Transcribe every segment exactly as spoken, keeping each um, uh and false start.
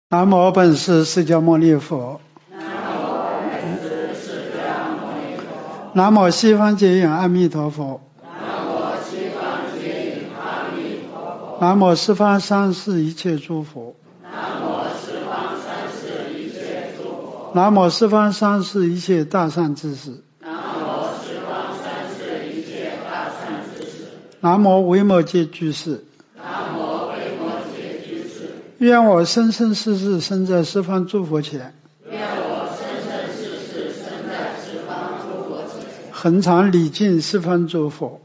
南无本师释迦牟尼佛。南无西方极远阿弥陀佛。南无十方三世一切诸佛。南无十方三世一切诸佛。南无十方三世一切大善知识。南无十方三世一切大善知识。南无维摩诘居士。南无维摩诘居士。愿我生生世世生在十方诸佛前。愿我生生世世生在十方诸佛前。恒常礼敬十方诸佛。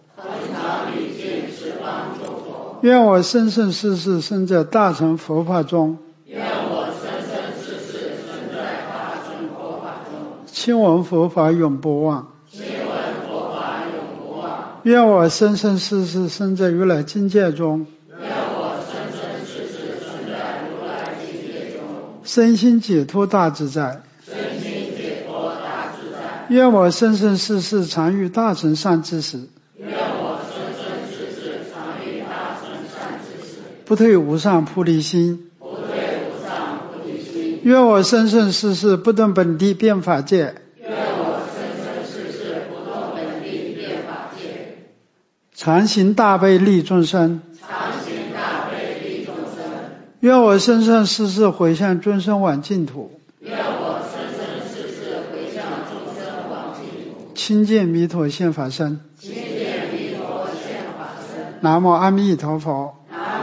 愿我生生世世生在大乘佛法中。愿我生生世世生在大乘佛法中。亲闻佛法永不忘。亲闻佛法永不忘。愿我生生世世生在如来境界中。愿我生生世世生在如来境界中。身心解脱大自在。身心解脱大自在。愿我生生世世常遇大乘善知识。不退无上菩提心。不退无上菩提心。愿我生生世世不动本地变法界。愿我生生世世不动本地变法界。常行大悲利众生。常行大悲利众生。愿我生生世世回向众生往净土。愿我生生世世回向众生往净土。亲见弥陀现法身。亲见弥陀现法身。南无阿弥陀佛。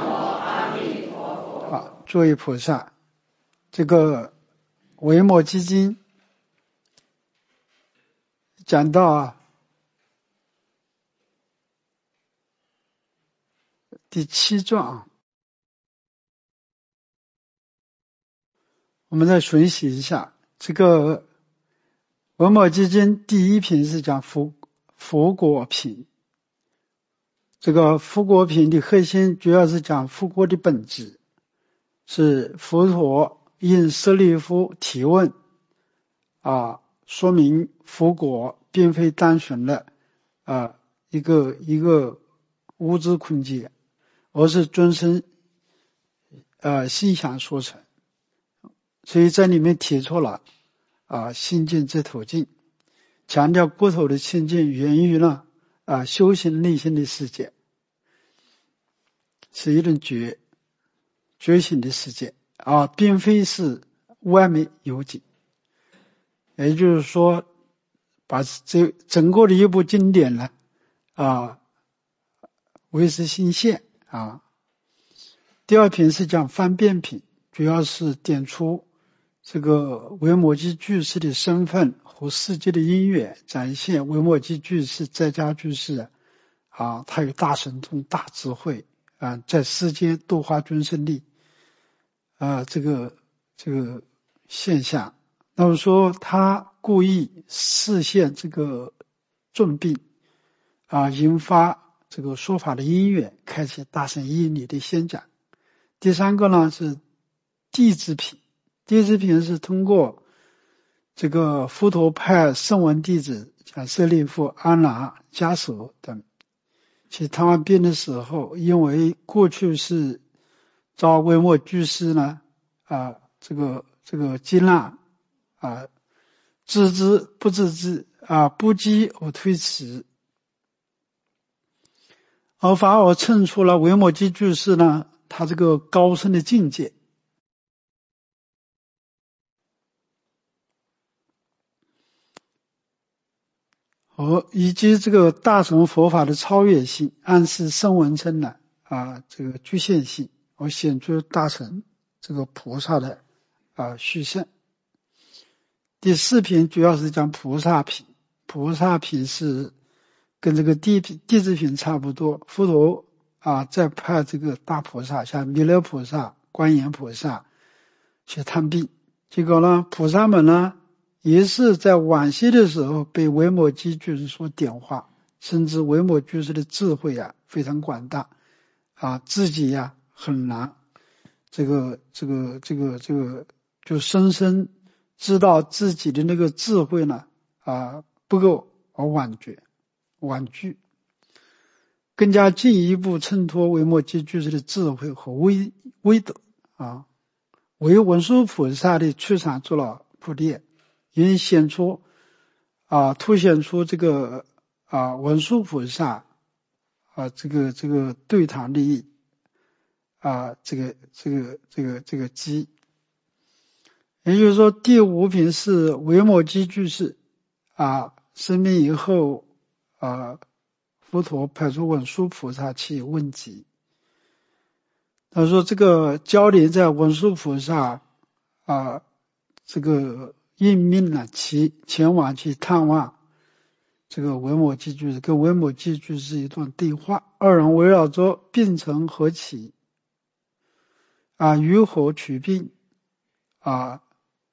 诸位菩萨，这个维摩诘经讲到啊第七状，我们再学习一下。这个维摩诘经第一品是讲佛佛果品，这个佛果品的核心主要是讲佛果的本质。是佛陀应舍利弗提问啊，说明佛果并非单纯的啊一个一个物质空间，而是众生呃心想所成。所以在里面提出了啊心净之途径，强调国土的清净源于呢啊修行内心的世界，是一种觉。觉醒的世界啊，并非是外面有景。也就是说，把这整个的一部经典呢啊为是心现啊。第二品是讲方便品，主要是点出这个维摩诘居士的身份和世界的因缘，展现维摩诘居士在家居士啊，他有大神通、大智慧啊，在世间度化众生力。啊，这个这个现象，那么说他故意示现这个重病啊，引发这个说法的因缘，开启大乘义理的宣讲。第三个呢是弟子品，弟子品是通过这个佛陀派声闻弟子，像舍利弗、阿难、迦叶等，其他们病的时候，因为过去是遭维摩居士呢啊这个这个接纳啊自知不自知啊不积而推迟，而反而衬出了维摩诘居士呢他这个高深的境界。和以及这个大乘佛法的超越性，暗示声闻乘的啊这个局限性，而显出大乘这个菩萨的啊虚胜。第四品主要是讲菩萨品，菩萨品是跟这个地品弟子品差不多，佛陀啊再派这个大菩萨，像弥勒菩萨、观音菩萨去探病，结果呢菩萨们呢也是在晚些的时候被维摩诘居士所点化，甚至维摩居士的智慧啊非常广大啊，自己呀、啊、很难这个这个这个这个就深深知道自己的那个智慧呢啊不够而婉绝婉拒，更加进一步衬托维摩诘居士的智慧和威威德啊为文殊菩萨的出场做了铺垫，因显出啊凸显出这个啊文殊菩萨啊这个这个对堂利益啊这个这个这个这个机。也就是说第五品是维摩诘居士啊生命以后啊佛陀派出文殊菩萨去问疾。他说这个焦点在文殊菩萨啊这个应命呢其前往去探望这个维摩诘居士，跟维摩诘居士一段对话，二人围绕着病从何起啊如何取病啊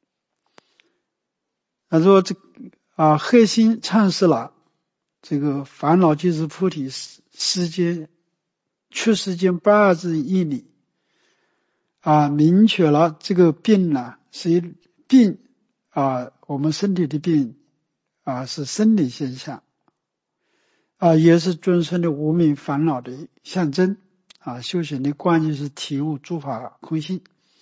他说这啊核心阐释了这个烦恼即是菩提世间出世间不二之义理啊，明确了这个病呢是一病啊，我们身体的病啊是生理现象啊，也是众生的无明烦恼的象征啊。修行的关键是体悟诸法空性。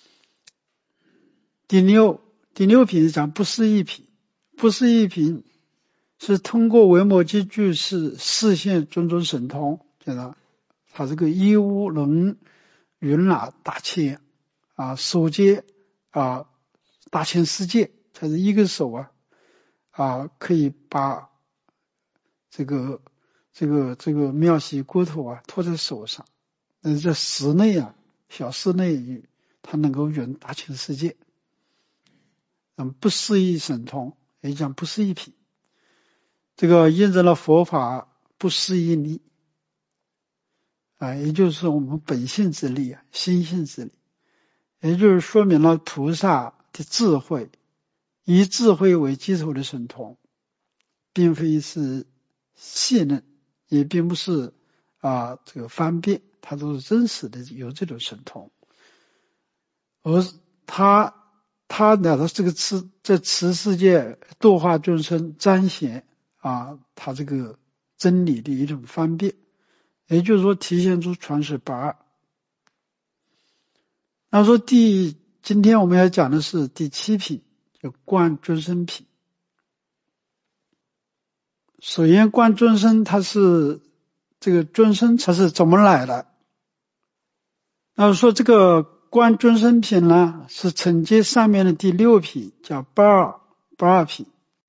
第六第六品是讲不思议品，不思议品是通过维摩诘居士示现种种神通，觉得他这个一无能云拿大千啊，手接啊大千世界，他是一个手啊啊可以把这个这个这个妙喜骨头啊托在手上，但是在室内啊小室内他能够圆大千世界。嗯，不思议神通也讲不思议品，这个印证了佛法不思议力啊，也就是我们本性之力啊，心性之力，也就是说明了菩萨的智慧，以智慧为基础的神通，并非是戏论，也并不是啊这个方便，它都是真实的有这种神通，而他他来到这个此在此世界度化众生，彰显啊他这个真理的一种方便，也就是说体现出传世不二。那说第今天我们要讲的是第七品，叫观众生品。首先观众生它是这个众生它是怎么来的，那说这个观众生品呢是承接上面的第六品，叫不二不二品。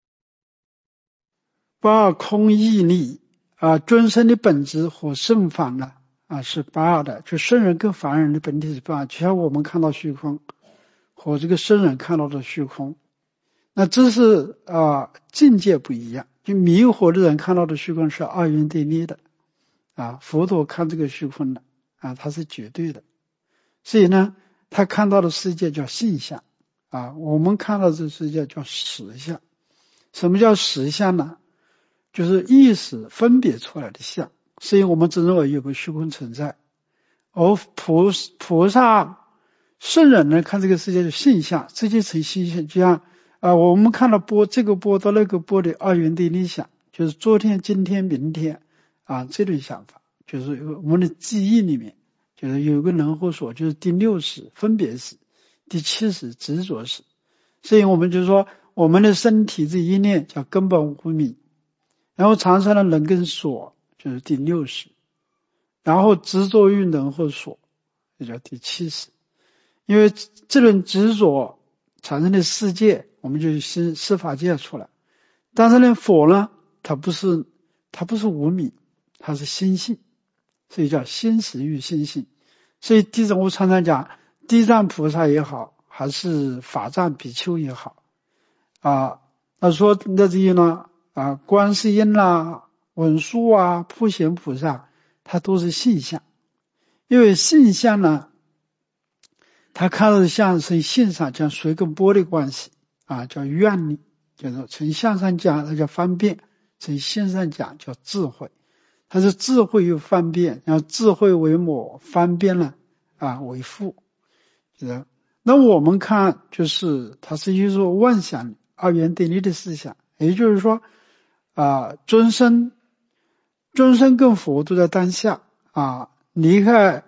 不二空义力啊，众生的本质和圣法呢啊是不二的，就圣人跟凡人的本体是不二，就像我们看到虚空和这个圣人看到的虚空，那这是啊境界不一样，就迷惑的人看到的虚空是二元对立的啊，佛陀看这个虚空的啊它是绝对的，所以呢他看到的世界叫性相啊，我们看到这世界叫实相。什么叫实相呢？就是意识分别出来的相，所以我们只认为有个虚空存在。而菩菩萨圣人呢看这个世界的性相，直接成性相，就像啊我们看到波这个波到那个波的二元对立相，就是昨天今天明天啊这种想法，就是我们的记忆里面就是有个能和所，就是第六识分别识，第七识执着识，所以我们就说我们的身体这一念叫根本无明，然后常常的能跟所就是第六识，然后执着于能和所也叫第七识，因为这种执着产生的世界我们就心司法界出来，但是呢佛呢它不是它不是无明，它是心性，所以叫心识与心性。所以地藏我常常讲地藏菩萨也好还是法藏比丘也好啊，他说那这些呢啊观世音啦文殊啊普贤菩萨它都是性相，因为性相呢他看到的相是性上讲水跟波的关系啊，叫愿力，就是从相上讲它叫方便，从性上讲叫智慧，它是智慧与方便，然后智慧为母，方便呢啊为父，那我们看就是它是一种妄想二元对立的思想，也就是说啊众生众生跟佛都在当下啊，离开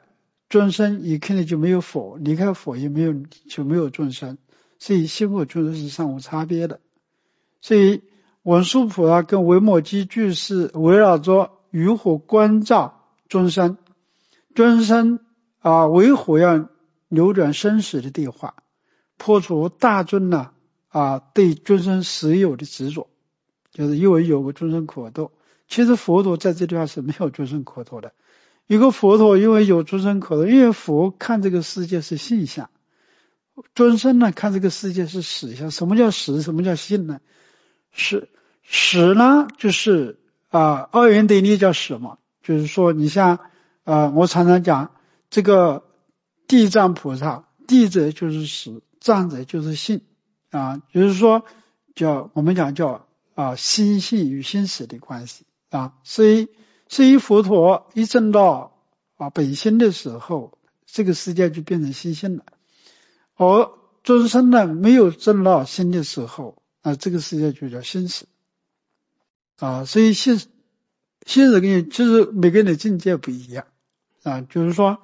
众生也肯定就没有佛，离开佛也没有就没有众生，所以心佛众生是相互差别的。所以文殊菩萨跟维摩诘居士围绕着如何关照众生，众生啊，为何要扭转生死的对话，破除大众呢啊对众生实有的执着，就是因为有个众生可度。其实佛陀在这地方是没有众生可度的。一个佛陀因为有众生可度，因为佛看这个世界是现象，众生呢看这个世界是实相。什么叫实？什么叫现呢？实实呢就是啊二元对立叫实嘛，就是说你像啊我常常讲这个地藏菩萨，地者就是实，藏者就是性啊，就是说叫我们讲叫啊心性与心识的关系啊，所以所以佛陀一证到啊本心的时候，这个世界就变成心性了。而众生呢没有证到心的时候，啊这个世界就叫心识啊，所以心心识跟就是每个人的境界不一样啊，就是说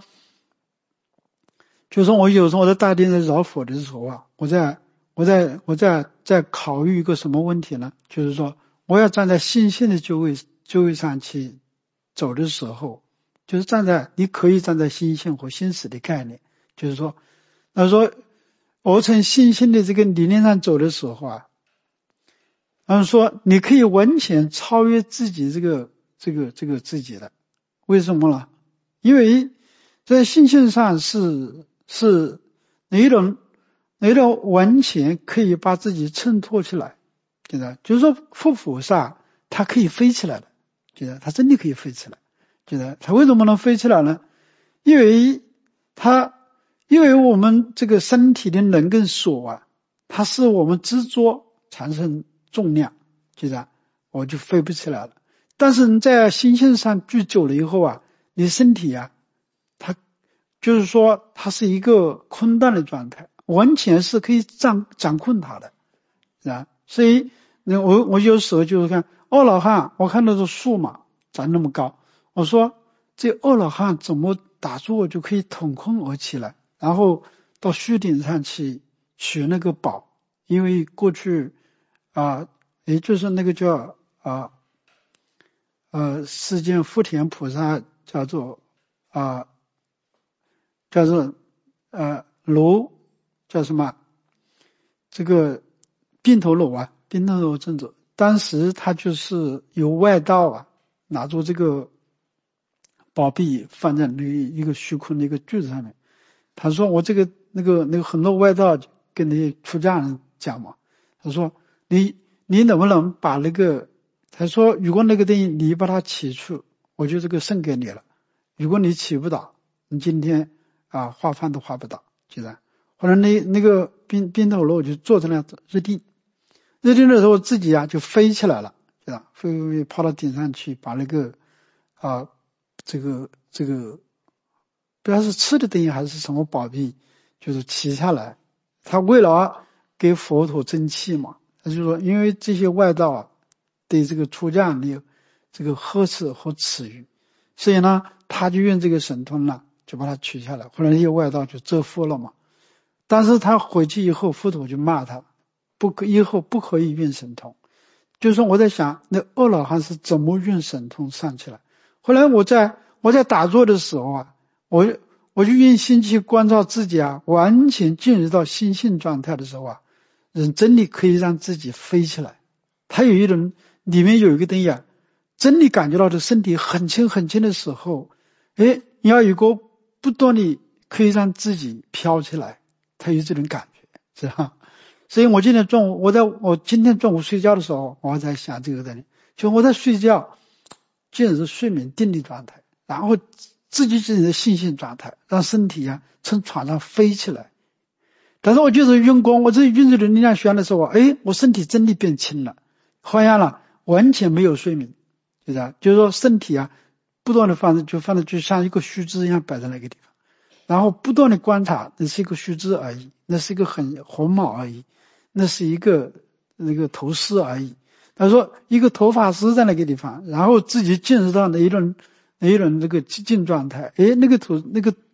就是说我有时候我在大殿在绕佛的时候啊，我在我在我在在考虑一个什么问题呢？就是说我要站在心性的就位就位上去走的时候，就是站在你可以站在心性和心识的概念，就是说那说我从心性的这个理念上走的时候啊，然后说你可以完全超越自己这个这个这个自己的。为什么呢？因为在心性上是是哪一种哪一种完全可以把自己衬托起来，对吧？就是说佛菩萨他可以飞起来的，觉得他真的可以飞起来，觉得他为什么能飞起来呢？因为他因为我们这个身体的能跟所啊，它是我们执着产生重量，觉得我就飞不起来了。但是你在心性上聚久了以后啊，你身体啊它就是说它是一个空荡的状态，完全是可以掌掌控它的，是吧？所以我我有时候就是看阿罗汉，我看到这树嘛长那么高，我说这阿罗汉怎么打坐就可以腾空而起来，然后到须顶上去取那个宝。因为过去啊也就是那个叫啊呃世间福田菩萨叫做啊叫做呃罗叫什么这个宾头罗啊宾头罗正者，当时他就是有外道啊拿住这个宝币放在那一个虚空的一个句子上面，他说我这个那个那个很多外道跟那些出家人讲嘛，他说你你能不能把那个他说如果那个东西你把它起出，我就这个送给你了，如果你起不到，你今天啊画饭都画不到，记得。后来那那个宾宾头罗就坐在那日定，日定的时候自己啊就飞起来了，是吧？飞飞飞跑到顶上去，把那个啊这个这个不知道是吃的东西还是什么宝币，就是骑下来。他为了给佛陀争气嘛，他就说因为这些外道啊对这个出家人的这个呵斥和耻辱，所以呢他就用这个神通呢就把它取下来。后来那些外道就折服了嘛，但是他回去以后佛陀就骂他，不可以后不可以用神通。就是说我在想那阿罗汉是怎么用神通上去了。后来我在我在打坐的时候啊，我我就用心去关照自己啊，完全进入到心性状态的时候啊，人真的可以让自己飞起来。他有一种里面有一个东西啊，真的感觉到这身体很轻很轻的时候，诶，你要有个不断的可以让自己飘起来，他有这种感觉，是吧？所以我今天中午我在我今天中午睡觉的时候，我在想这个东西，就我在睡觉竟然是睡眠定力状态，然后自己自己的心性状态，让身体啊从床上飞起来。但是我就是运功，我这运这的力量学的时候，哎，我身体真的变轻了，好像了完全没有睡眠，就是啊，就是说身体啊不断的放着，就放着就像一个须知一样摆在那个地方，然后不断的观察，那是一个须知而已，那是一个很红毛而已，那是一个那个头丝而已。他说一个头发丝在那个地方，然后自己进入到那一种那一种那个静状态，诶，那个头那个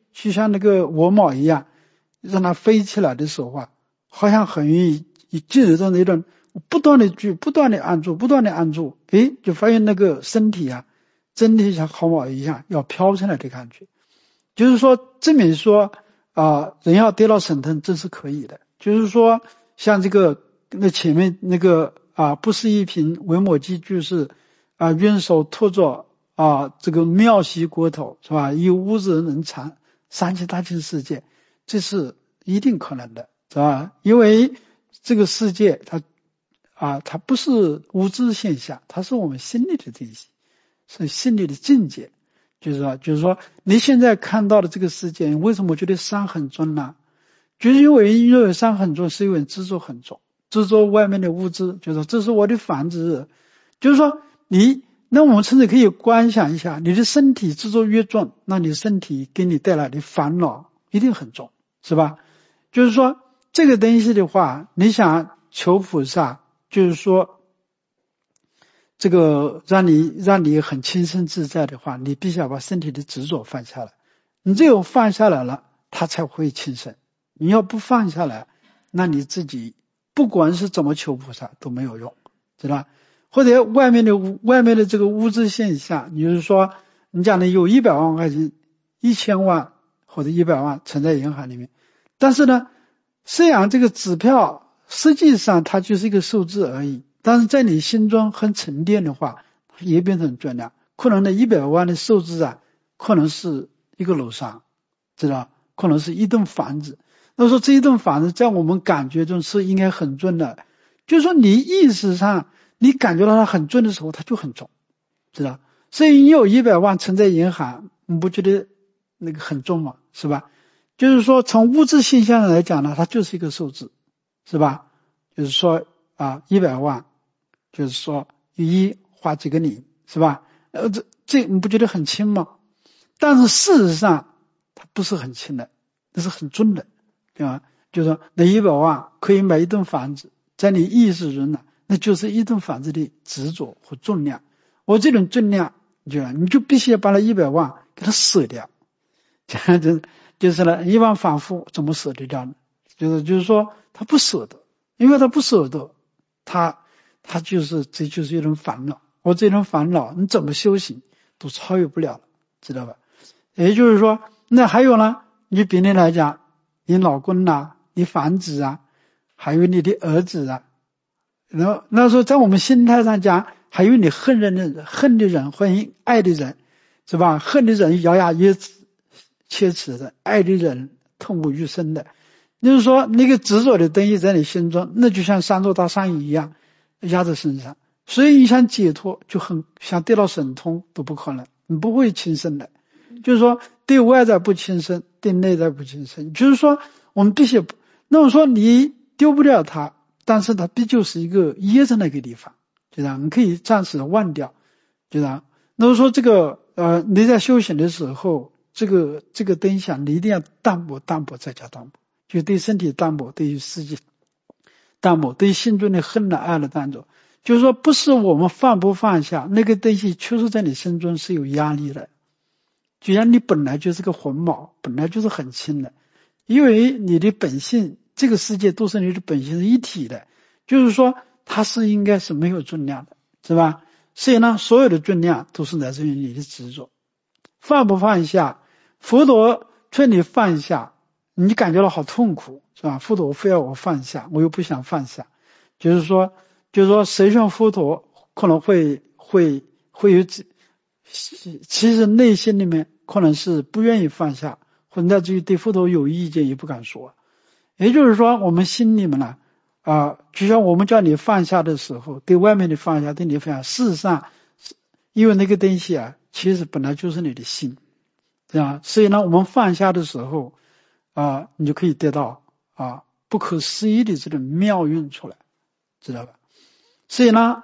就像那个鹅毛一样，让它飞起来的时候啊，好像很容易进入到那种不断的去不断的按住不断的按住，诶，就发现那个身体啊真的像毫毛一样要飘起来的感觉。就是说证明说啊、呃，人要得到神通这是可以的。就是说像这个那前面那个啊，不是一瓶维摩诘就是啊，运手托着啊，这个妙习国土是吧？以无人能藏三七大千世界，这是一定可能的，是吧？因为这个世界它啊，它不是物质现象，它是我们心里的东西，是心里的境界。就是说，就是说，你现在看到的这个世界，为什么觉得山很重呢？就是因为因为山很重，是因为执着很重，执着外面的物质，就是说这是我的房子。就是说你，那我们甚至可以观想一下，你的身体执着越重，那你身体给你带来的烦恼一定很重，是吧？就是说这个东西的话，你想求菩萨，就是说这个让你让你很轻松自在的话，你必须要把身体的执着放下来。你只有放下来了，它才会轻松。你要不放下来，那你自己不管是怎么求菩萨都没有用，知道吧？或者外面的外面的这个物质现象，你就是说你讲的有一百万块钱、一千万或者一百万存在银行里面，但是呢，虽然这个支票实际上它就是一个数字而已，但是在你心中很沉淀的话，也变成重量。可能那一百万的数字啊，可能是一个楼上，知道？可能是一栋房子。那说这一栋房子在我们感觉中是应该很重的，就是说你意识上你感觉到它很重的时候，它就很重，知道？所以你有一百万存在银行，你不觉得那个很重吗？是吧？就是说从物质现象来讲呢，它就是一个数字，是吧？就是说啊，一百万，就是说一画几个零，是吧？呃，这这你不觉得很轻吗？但是事实上它不是很轻的，那是很重的，对吧？就是说那一百万可以买一栋房子，在你意识中呢，那就是一栋房子的执着和重量。我这种重量，就你就必须要把那一百万给它舍掉，这样子就是呢，一万反复怎么舍得掉呢？就是就是说他不舍得，因为他不舍得，他他就是这就是一种烦恼。我这种烦恼你怎么修行都超越不了了，知道吧？也就是说，那还有呢，你比例来讲，你老公啊，你房子啊，还有你的儿子啊，然后那时候在我们心态上讲，还有你恨人的人、恨的人或者爱的人，是吧？恨的人咬牙切齿切齿的，爱的人痛不欲生的。就是说那个执着的东西在你心中，那就像三座大山一样压在身上，所以你想解脱就很想得到神通都不可能，你不会轻生的。就是说对外在不轻生，对内在不轻生，就是说我们必须，那么说你丢不掉它，但是它必究是一个掖在那个地方，就这样，你可以暂时忘掉，就这样。那么说这个呃你在修行的时候，这个这个灯下你一定要淡泊淡泊再加淡泊，就对身体淡泊，对于世界淡泊，对心中的恨的爱的淡泊。就是说不是我们放不放下，那个东西确实在你心中是有压力的，就像你本来就是个魂毛，本来就是很轻的，因为你的本性，这个世界都是你的本性是一体的，就是说它是应该是没有重量的，是吧？所以呢，所有的重量都是来自于你的执着。放不放下，佛陀劝你放下，你感觉到好痛苦，是吧？佛陀非要我放下，我又不想放下，就是说，就是说，谁劝佛陀可能会会会有，其实内心里面可能是不愿意放下，或者乃至于对佛陀有意见也不敢说。也就是说，我们心里面呢，啊、呃，就像我们叫你放下的时候，对外面的放下，对你放下，事实上，因为那个东西啊，其实本来就是你的心，对吧？所以呢，我们放下的时候啊、呃，你就可以得到啊不可思议的这种妙运出来，知道吧？所以呢，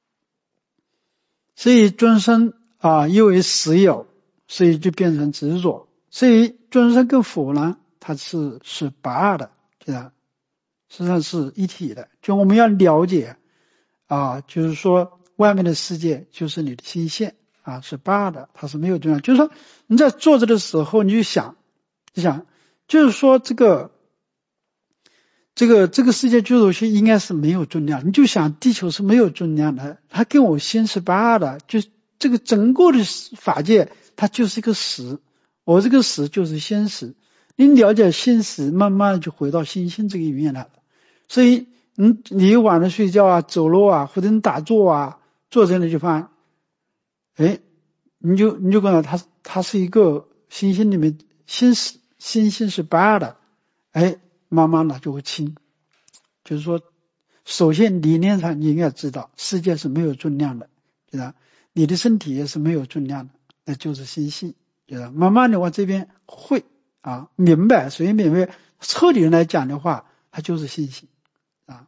所以众生啊，因为实有，所以就变成执着。所以众生跟佛呢，它是是不二的，对吧？实际上是一体的。就我们要了解啊，就是说外面的世界就是你的心线啊，是不二的，它是没有重量。就是说你在坐着的时候，你就想你想，就是说这个这个这个世界具足性应该是没有重量，你就想地球是没有重量的，它跟我心是八的，就这个整个的法界它就是一个实，我这个实就是心实，你了解心实，慢慢就回到心性这个里面来了。所以你你晚上睡觉啊，走路啊，或者你打坐啊，坐在那地方，哎，你就你就感到它它是一个心性里面心实心性是八的，哎，慢慢的就会清。就是说，首先理念上你应该知道，世界是没有重量的，对吧？你的身体也是没有重量的，那就是心性，对吧？慢慢的往这边会啊，明白，所以明白，彻底来讲的话，它就是心性啊。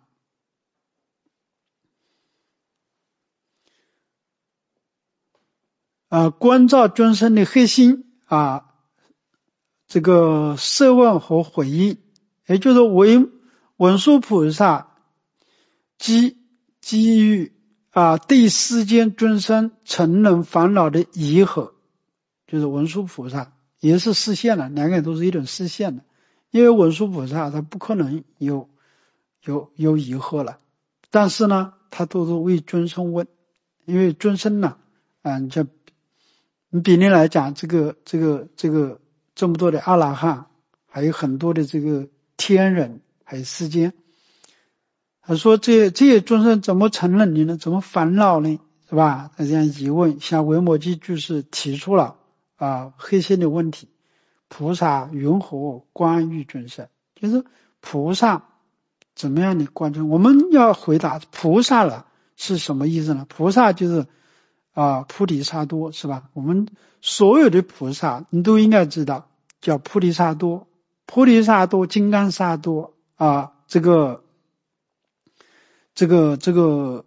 啊，关照众生的核心啊，这个设问和回应，也就是为文殊菩萨基基于啊对世间众生成人烦恼的疑惑，就是文殊菩萨也是示现了，两个人都是一种示现的，因为文殊菩萨他不可能有有有疑惑了，但是呢，他都是为众生问，因为众生呢，啊，你像你比例来讲，这个这个这个这么多的阿拉汉，还有很多的这个天人，还有世间，他说这这些众生怎么承认你呢？怎么烦恼呢？是吧？他这样疑问，像维摩诘就是提出了啊核心的问题：菩萨云何观于众生？就是菩萨怎么样的观众？我们要回答菩萨了是什么意思呢？菩萨就是啊菩提萨埵，是吧？我们所有的菩萨你都应该知道，叫菩提萨埵、菩提萨埵、金刚萨埵啊，这个。这个这个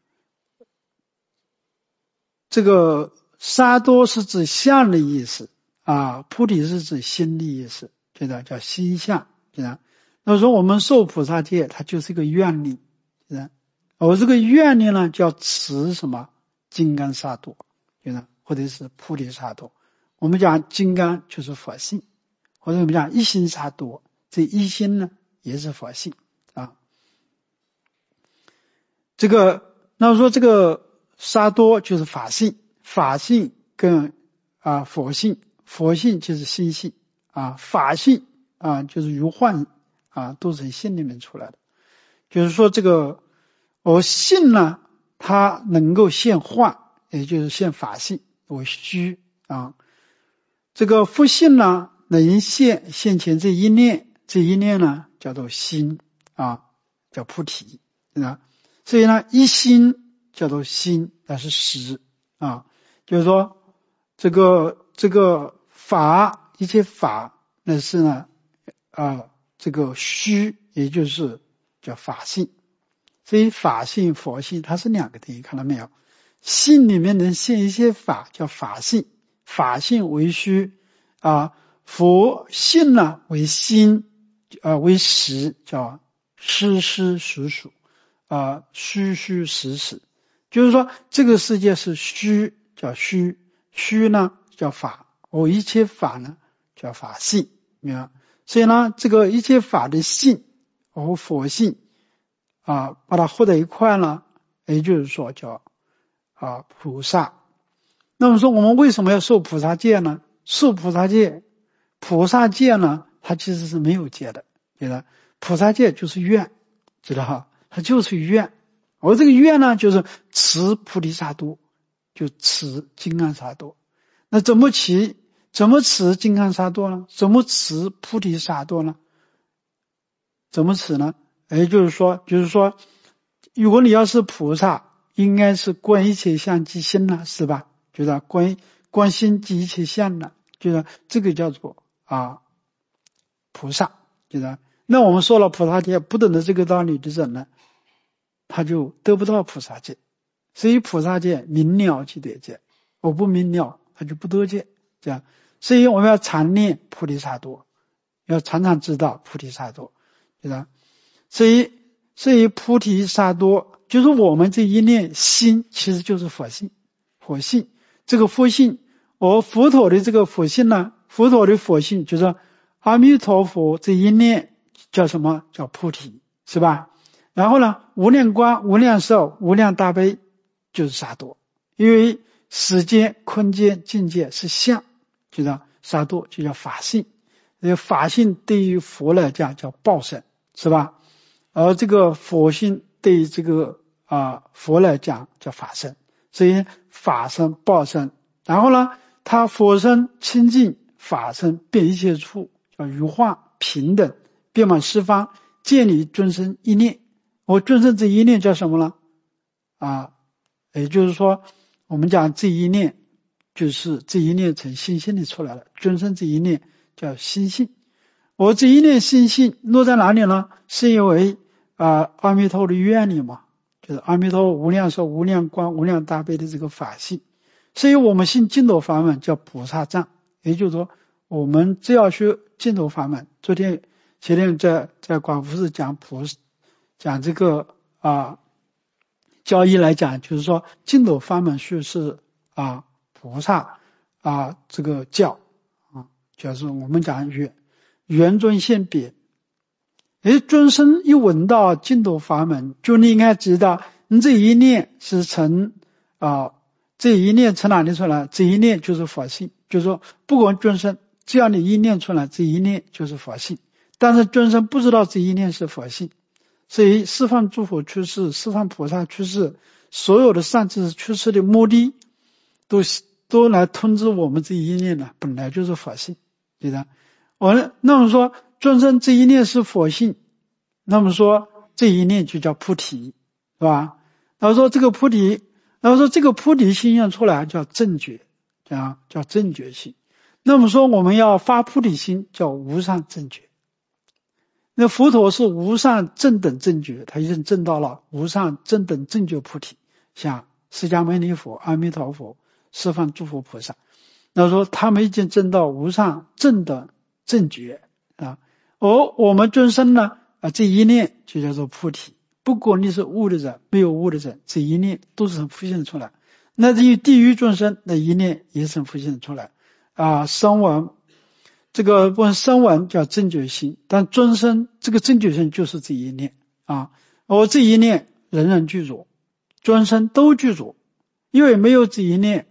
这个萨埵是指相的意思啊，菩提是指心的意思，对的，叫心相，对的。那说我们受菩萨戒，它就是一个愿力，对的。而这个愿力呢，叫持什么金刚萨埵，对的，或者是菩提萨埵。我们讲金刚就是佛性，或者我们讲一心萨埵，这一心呢也是佛性啊。这个，那说这个萨埵就是法性，法性跟啊佛性，佛性就是心性啊，法性啊就是如幻啊，都是从心里面出来的。就是说这个，而性呢，它能够现幻，也就是现法性为虚啊。这个佛性呢，能现现前这一念，这一念呢叫做心啊，叫菩提啊。所以呢，一心叫做心，那是实啊，就是说这个这个法，一切法那是呢啊这个虚，也就是叫法性。所以法性佛性它是两个定义，看到没有？性里面能现一些法叫法性，法性为虚啊，佛性呢为心啊为实，叫实实属属。啊，虚虚实实，就是说这个世界是虚，叫虚，虚呢叫法，我一切法呢叫法性，明白？所以呢，这个一切法的性和佛性啊，把它合在一块呢，也就是说叫啊菩萨。那么说我们为什么要受菩萨戒呢？受菩萨戒，菩萨戒呢，它其实是没有戒的，觉得菩萨戒就是愿，知道哈？它就是愿，而这个愿呢，就是持菩提萨埵，就持金刚萨埵。那怎么持？怎么持金刚萨埵呢？怎么持菩提萨埵呢？怎么持呢？也就是说，就是说，如果你要是菩萨，应该是观一切相即心了，是吧？就是观观心即一切相了，就是这个叫做啊菩萨，就是那我们说了菩萨戒不懂得这个道理的人呢，他就得不到菩萨戒。所以菩萨戒明了即得戒，我不明了他就不得戒，这样。所以我们要常念菩提萨埵，要常常知道菩提萨埵，对吧？所以所以菩提萨埵就是我们这一念心其实就是佛性，佛性这个佛性，而佛陀的这个佛性呢，佛陀的佛性就是阿弥陀佛这一念叫什么？叫菩提，是吧？然后呢，无量光、无量寿、无量大悲就是萨埵，因为时间、空间、境界是相，就叫萨埵，就叫法性。法性对于佛来讲叫报身，是吧？而这个佛性对于这个啊佛来讲叫法身，所以法身、报身，然后呢，他佛身清净，法身遍一切处，叫如化平等，遍满十方，建立尊生一念。我尊生这一念叫什么呢？啊，也就是说，我们讲这一念就是这一念成心性的出来了，尊生这一念叫心性。我这一念心性落在哪里呢？是因为啊阿弥陀佛的愿力嘛，就是阿弥陀佛无量寿、无量光、无量大悲的这个法性。所以我们信净土法门叫菩萨藏，也就是说，我们只要学净土法门。昨天前天在在广福寺讲菩讲这个啊教义来讲，就是说净土法门学是啊菩萨啊这个教啊，就是我们讲圆圆尊现别。而尊生一闻到净土法门，就应该知道你这一念是从啊这一念从哪里出来？这一念就是佛性，就是说不管尊生，只要你一念出来，这一念就是佛性。但是尊生不知道这一念是佛性，所以十方诸佛出世，十方菩萨出世，所有的善知识出世的目的都都来通知我们这一念呢，本来就是佛性，对的。我那么说尊生这一念是佛性，那么说这一念就叫菩提，是吧？然后说这个菩提，然后说这个菩提心现出来叫正觉，叫叫正觉心。那么说我们要发菩提心叫无上正觉。那佛陀是无上正等正觉，他已经证到了无上正等正觉菩提，像释迦牟尼佛、阿弥陀佛、十方诸佛菩萨，那说他们已经证到无上正等正觉啊。而我们尊生呢啊，这一念就叫做菩提。不管你是悟的人没有悟的人，这一念都是浮现出来。那至于地狱众生，那一念也是浮现出来啊。声闻这个问声闻叫正觉心，但尊生这个正觉心就是这一念啊。而这一念人人具足，尊生都具足，因为没有这一念，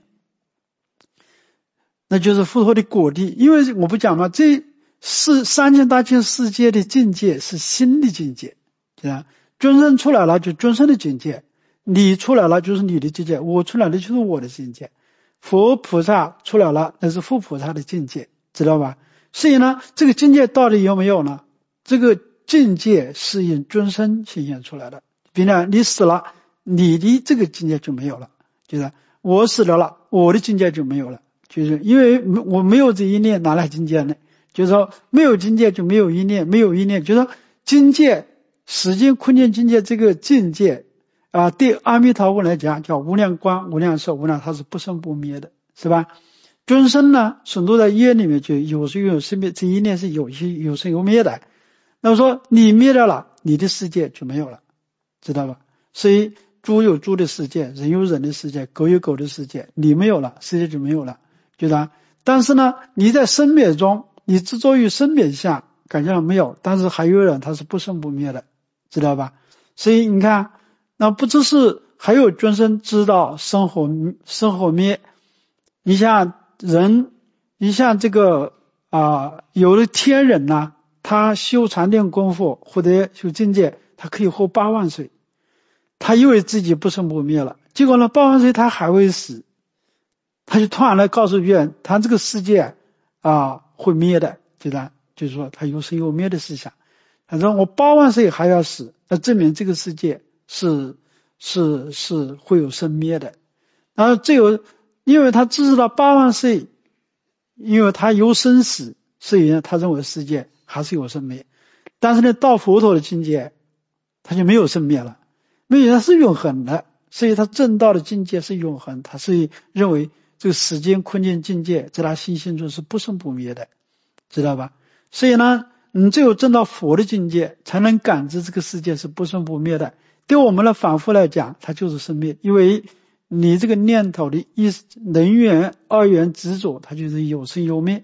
那就是佛陀的果地。因为我不讲嘛，这是三千大千世界的境界是心的境界，对吧？尊生出来了就尊生的境界，你出来了就是你的境界，我出来了就是我的境界，佛菩萨出来了那是佛菩萨的境界，知道吧？所以呢，这个境界到底有没有呢？这个境界是因尊生显现出来的。比如你死了，你的这个境界就没有了，就是我死了了，我的境界就没有了，就是因为我没有这一念，哪来境界呢？就是说没有境界就没有一念，没有一念，就是说境界时间空间境界这个境界啊，对阿弥陀佛来讲叫无量光、无量寿、无量，它是不生不灭的，是吧？尊生呢，损落在业里面就有生有生灭，这一念是有有生有灭的。那么说你灭掉了，你的世界就没有了，知道吧？所以猪有猪的世界，人有人的世界，狗有狗的世界，你没有了，世界就没有了，对吧？但是呢，你在生灭中，你执着于生灭相，感觉没有，但是还有人他是不生不灭的，知道吧？所以你看，那不只是还有尊生知道生活生活灭，你像人，你像这个啊，有的天人呐、啊，他修禅定功夫或者修境界，他可以活八万岁，他以为自己不生不灭了，结果呢，八万岁他还会死，他就突然来告诉别人，他这个世界啊会灭的，对吧？就是说他有生有灭的思想。他说我八万岁还要死，那证明这个世界是是是会有生灭的。然后这有。因为他知道八万岁，因为他有生死，所以呢，他认为世界还是有生灭。但是呢，到佛陀的境界，他就没有生灭了，因为他是永恒的，所以他证道的境界是永恒，他所以认为这个时间空间境界在他心性中是不生不灭的，知道吧？所以呢，你只有证到佛的境界，才能感知这个世界是不生不灭的。对我们的反复来讲，它就是生灭，因为你这个念头的一能源二元执着，它就是有生有灭，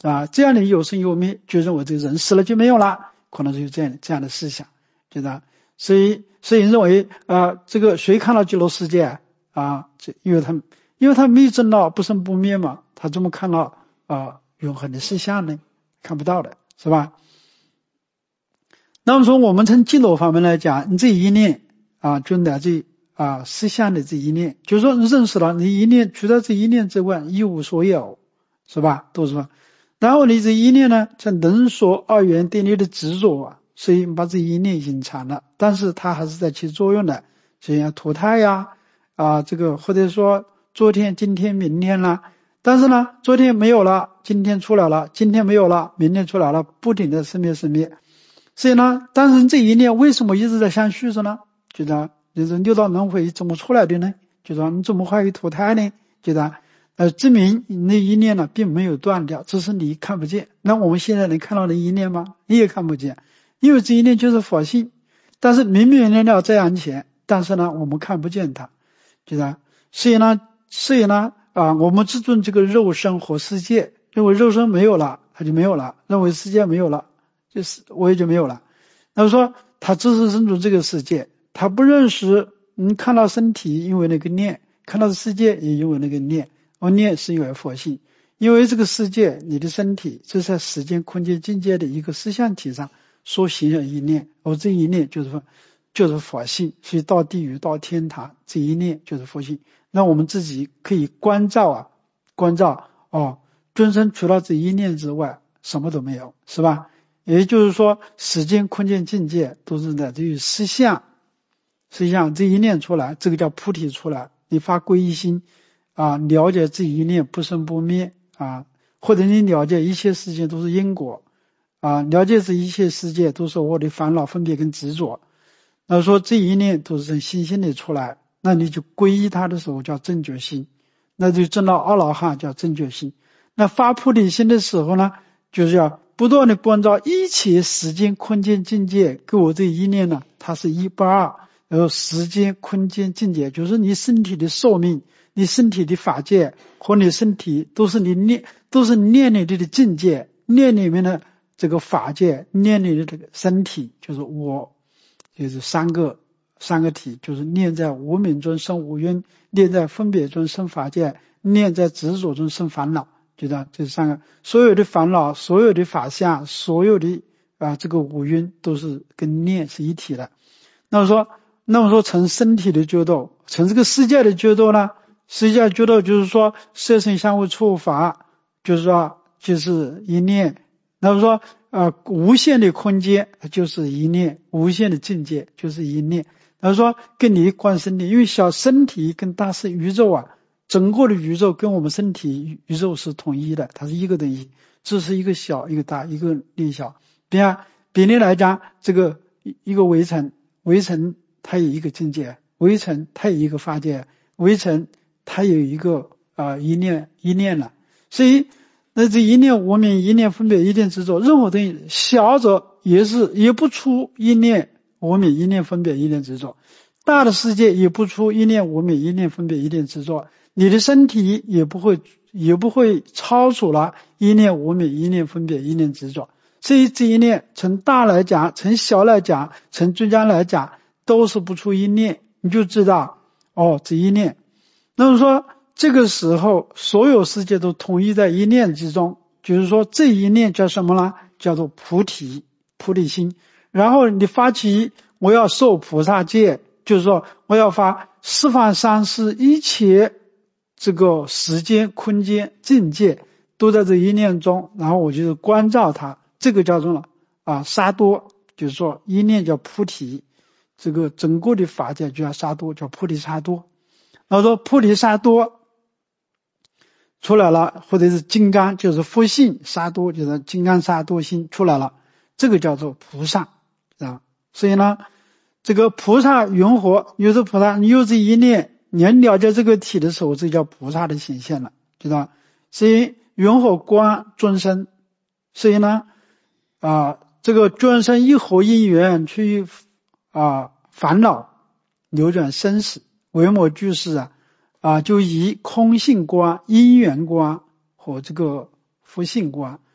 啊，这样的有生有灭，就认为这个人死了就没有了，可能就有这样这样的思想，觉得，所以所以认为啊，这个谁看到极乐世界啊？这因为他们因为他没有证到不生不灭嘛，他怎么看到啊永恒的实相呢？看不到的，是吧？那么说我们从极乐方面来讲，你这一念啊，就乃至于啊实相的这一念，就是说你认识了你一念，除了这一念之外一无所有，是吧？都是说。然后你这一念呢，像能说二元对立的执着啊，所以把这一念隐藏了，但是它还是在起作用的，就像脱胎呀，啊，这个或者说昨天、今天、明天啦，但是呢，昨天没有了，今天出来了，今天没有了，明天出来了，不停的生灭生灭。所以呢，但是这一念为什么一直在相续着呢？觉得就是六道轮回怎么出来的呢？就说你怎么会脱胎呢？觉得。呃，证明你那一念呢，并没有断掉，只是你看不见。那我们现在能看到那一念吗？你也看不见，因为这一念就是佛性，但是明明明了在眼前，但是呢，我们看不见它，对吧？所以呢，所以呢，啊，我们只尊这个肉身和世界，认为肉身没有了，它就没有了；认为世界没有了，就是我也就没有了。那么说，他只是认出这个世界，他不认识你看到身体，因为那个念；看到世界，也因为那个念。而念是因为佛性，因为这个世界，你的身体这是在时间、空间、境界的一个思想体上所形成一念，而这一念就是就是佛性，所以到地狱、到天堂，这一念就是佛性。那我们自己可以关照啊，关照哦，众生除了这一念之外，什么都没有，是吧？也就是说，时间、空间、境界都是来自于思想，思想这一念出来，这个叫菩提出来，你发皈依心。啊，了解这一念不生不灭啊，或者你了解一切事情都是因果啊，了解这一切世界都是我的烦恼、分别跟执着。那说这一念都是从心心里出来，那你就皈依他的时候叫正觉心，那就证到阿罗汉叫正觉心。那发菩提心的时候呢，就是要不断的关照一切时间、空间、境界，给我这一念呢，它是一不二。然后时间、空间、境界，就是你身体的寿命。你身体的法界和你身体都是你念，都是念里的境界，念里面的这个法界，念里的这个身体，就是我，就是三个三个体，就是念在无明中生五蕴，念在分别中生法界，念在执着中生烦恼，就这样，这三个，所有的烦恼，所有的法相，所有的啊这个五蕴都是跟念是一体的。那么说，那么说从身体的觉度，从这个世界的觉度呢？世界觉得就是说色声香味触法，就是说就是一念。那么说呃无限的空间就是一念，无限的境界就是一念。那么说跟你观身体，因为小身体跟大是宇宙啊，整个的宇宙跟我们身体宇宙是统一的，它是一个等于，只是一个小一个大，一个略小。比方比例来讲，这个一个微尘，微尘它有一个境界，微尘它有一个法界，微尘它有一个啊、呃、一念一念了，所以那这一念无明、一念分别、一念执着，任何东西小者也是也不出一念无明、一念分别、一念执着，大的世界也不出一念无明、一念分别、一念执着，你的身体也不会也不会超出了一念无明、一念分别、一念执着。所以这一念从大来讲，从小来讲，从中间来讲，都是不出一念，你就知道哦，这一念。那么说这个时候所有世界都统一在一念之中，就是说这一念叫什么呢？叫做菩提，菩提心。然后你发起我要受菩萨戒，就是说我要发十方三世一切这个时间、空间、境界都在这一念中，然后我就是关照它，这个叫做啊沙多，就是说一念叫菩提，这个整个的法界就叫沙多，叫菩提沙多。然后说菩提沙多出来了，或者是金刚，就是佛性沙多，就是金刚沙多心出来了，这个叫做菩萨啊。所以呢，这个菩萨云何？有这菩萨，你有这一念，你了解这个体的时候，这叫菩萨的显现了，知道吧？所以云何观众生？所以呢，啊，这个众生一合因缘去啊烦恼流转生死。维摩居士啊，啊，就以空性观、因缘观和这个佛性观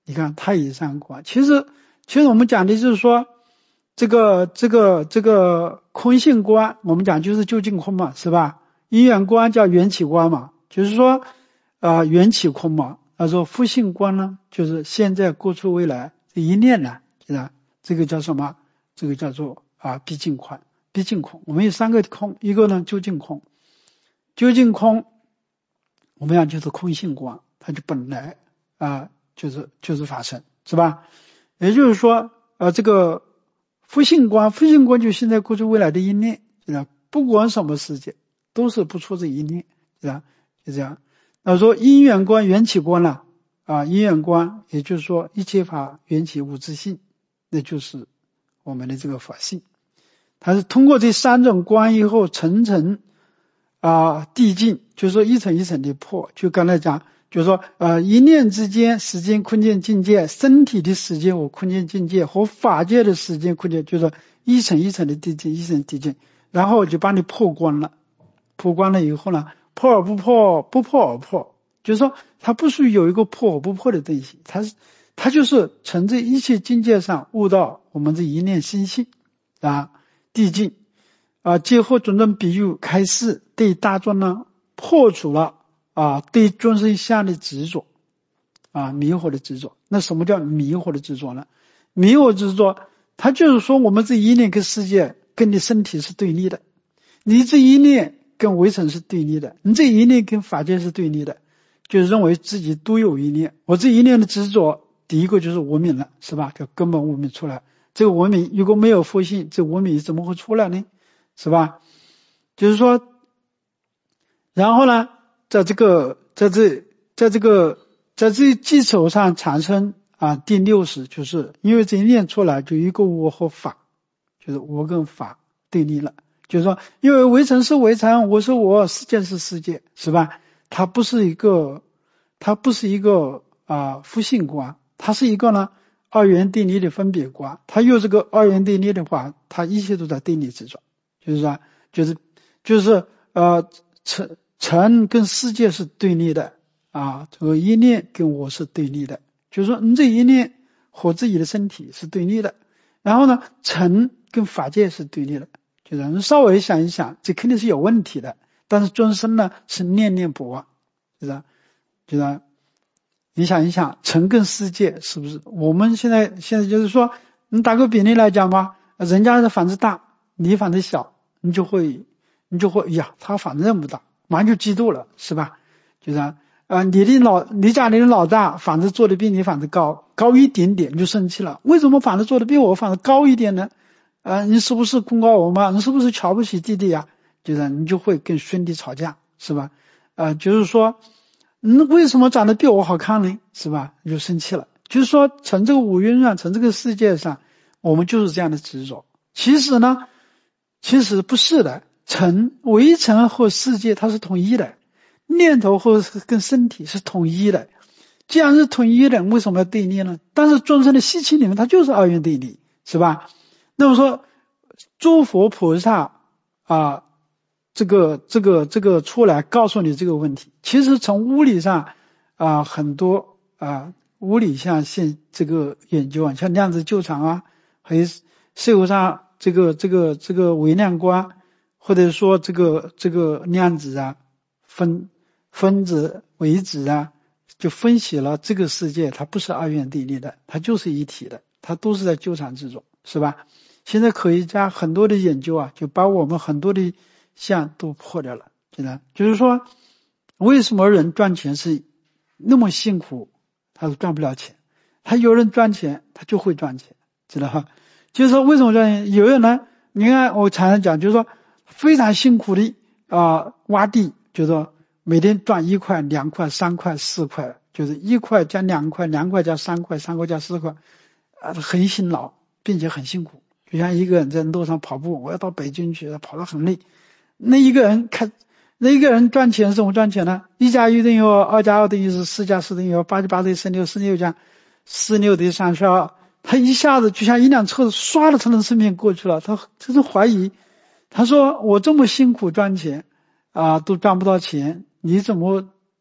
你看太乙三观，其实其实我们讲的就是说这个这个这个空性观，我们讲就是究竟空嘛，是吧？因缘观叫缘起观嘛，就是说啊、呃、缘起空嘛。他说复性观呢，就是现在过去未来这一念呢，是吧？这个叫什么？这个叫做啊毕竟空，毕竟空。我们有三个空，一个呢究竟空，究竟空我们讲就是空性观，它就本来啊就是就是法身，是吧？也就是说呃这个复性观，复性观就现在过去未来的一念，是吧？不管什么世界都是不出这一念，是吧？就这样。那说因缘观缘起观了啊，因缘观也就是说一切法缘起无自性，那就是我们的这个法性。它是通过这三种观以后层层啊递进，就是说一层一层的破。就刚才讲，就是说呃一念之间时间空间境界，身体的时间和空间境界和法界的时间空间，就是说一层一层的递进，一层递进，然后就把你破光了。破光了以后呢，破而不破，不破而破，就是说它不属于有一个破而不破的东西，它是它就是从这一切境界上悟到我们这一念心性啊递进啊，结合种种比喻开示，对大众呢破除了啊对众生相的执着啊迷惑的执着。那什么叫迷惑的执着呢？迷惑执着，它就是说我们这一念跟世界跟你身体是对立的，你这一念跟微尘是对立的，你这一念跟法界是对立的，就认为自己独有一念。我这一念的执着，第一个就是无明了，是吧？叫根本无明出来。这个无明如果没有佛性，这无明怎么会出来呢？是吧？就是说，然后呢，在这个在这在这个在这基础上产生啊第六识，就是因为这一念出来，就一个我和法，就是我跟法对立了。就是说，因为微尘是微尘，我是我，世界是世界，是吧？它不是一个，它不是一个啊复性观，它是一个呢二元对立的分别观。它有这个二元对立的话，它一切都在对立之中，就是说，就是就是呃尘尘跟世界是对立的啊，这个一念跟我是对立的，就是说你这一念和自己的身体是对立的，然后呢，尘跟法界是对立的。就是你稍微想一想，这肯定是有问题的。但是众生呢是念念不忘，就是就是你想一想，尘跟世界是不是？我们现在现在就是说，你打个比例来讲吧，人家的房子大，你房子小，你就会你就会呀，他房子那么大，马上就嫉妒了，是吧？就是啊、呃，你的老你家里的老大房子做的比你房子高高一点点，你就生气了。为什么房子做的比我房子高一点呢？呃，你是不是功高我吗？你是不是瞧不起弟弟呀？就是你就会跟兄弟吵架，是吧？呃，就是说，你为什么长得比我好看呢？是吧？你就生气了。就是说，从这个五蕴上，从这个世界上，我们就是这样的执着。其实呢，其实不是的，尘微尘和世界它是统一的，念头和跟身体是统一的。既然是统一的，为什么要对立呢？但是众生的习气里面，它就是二元对立，是吧？那么说，诸佛菩萨啊，这个这个这个出来告诉你这个问题，其实从物理上啊，很多啊物理像现这个研究啊，像量子纠缠啊，还有社会上这个这个这个微量观，或者说这个这个量子啊，分分子微子啊，就分析了这个世界它不是二元对立的，它就是一体的，它都是在纠缠之中，是吧？现在科学家很多的研究啊，就把我们很多的相都破掉了，知道？就是说，为什么人赚钱是那么辛苦，他是赚不了钱？他有人赚钱，他就会赚钱，知道哈？就是说，为什么赚钱？有人呢，你看我常常讲，就是说非常辛苦的啊、呃、挖地，就是说每天赚一块、两块、三块、四块，就是一块加两块，两块加三块，三块加四块，啊、呃，很辛劳，并且很辛苦。就像一个人在路上跑步，我要到北京去，跑得很累。那一个人看，那一个人赚钱是怎么赚钱呢？一加一等于二，二加二等于四，四加四等于二，八加八等于十六，十六加十六等于三十二。他一下子就像一辆车子唰的从他身边过去了。他这是怀疑，他说我这么辛苦赚钱啊，都赚不到钱，你怎么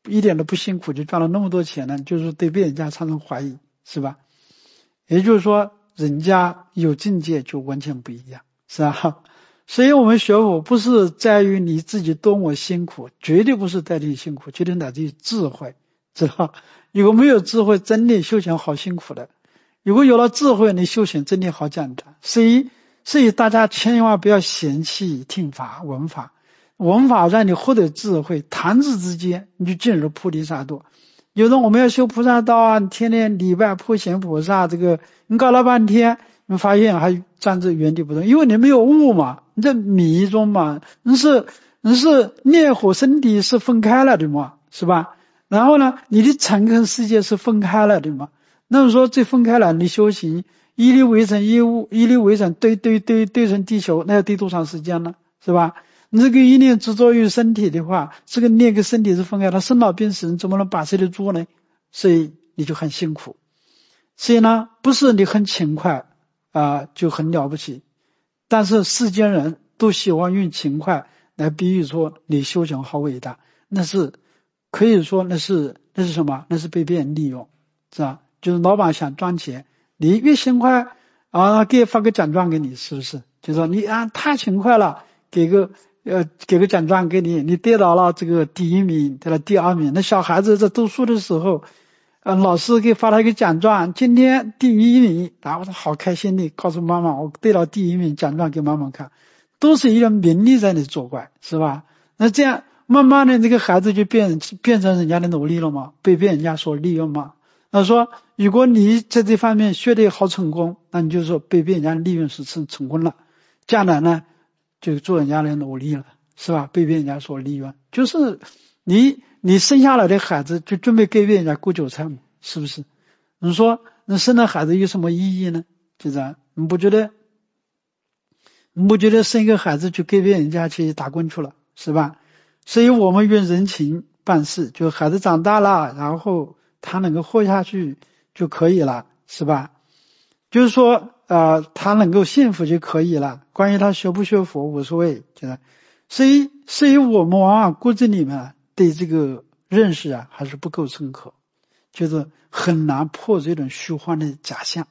一点都不辛苦就赚了那么多钱呢？就是对别人家产生怀疑，是吧？也就是说，人家有境界就完全不一样，是吧？所以我们学佛不是在于你自己多么辛苦，绝对不是在于辛苦，绝对来自于智慧，知道？如果没有智慧，真的修行好辛苦的。如果有了智慧，你修行真的好简单。所以，所以大家千万不要嫌弃听法、闻法，闻法让你获得智慧，弹指之间你就进入菩提萨埵。有的我们要修菩萨道啊，天天礼拜普贤菩萨，这个你搞了半天，你发现还站在原地不动，因为你没有悟嘛，你在迷中嘛，你是你是烈火身体是分开了的嘛，是吧？然后呢，你的尘跟世界是分开了的嘛。那么说这分开了，你修行一粒微尘一物，一粒微尘堆堆堆堆成地球，那要堆多长时间呢？是吧？你这个一念执着于身体的话，这个念跟身体是分开的，生老病死你怎么能把持得住呢？所以你就很辛苦。所以呢，不是你很勤快啊、呃、就很了不起，但是世间人都喜欢用勤快来比喻说你修行好伟大，那是可以说那是那是什么？那是被别人利用，是吧？就是老板想赚钱，你越勤快啊，给发个奖状给你，是不是？就说你啊太勤快了，给个呃给个奖状给你，你得到了这个第一名，得了第二名。那小孩子在读书的时候，呃老师给发了一个奖状，今天第一名，然后他好开心的告诉妈妈，我得了第一名，奖状给妈妈看，都是一个名利在那作怪，是吧？那这样慢慢的这个孩子就变变成人家的奴隶了嘛，被别人家所利用嘛。那说如果你在这方面学得好成功，那你就说被别人家利用是成成功了，将来呢就做人家的奴隶了，是吧？被别人家所利用，就是你你生下来的孩子就准备给别人家割韭菜嘛，是不是？你说你生了孩子有什么意义呢？就这样，你不觉得你不觉得生一个孩子就给别人家去打工去了，是吧？所以我们用人情办事，就孩子长大了，然后他能够活下去就可以了，是吧？就是说呃，他能够幸福就可以了，关于他学不学佛无所谓，就是所以所以我们往往骨子里面对这个认识啊还是不够深刻，就是很难破这种虚幻的假象。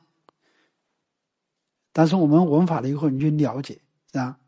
但是我们闻法了以后你就了解，是吧？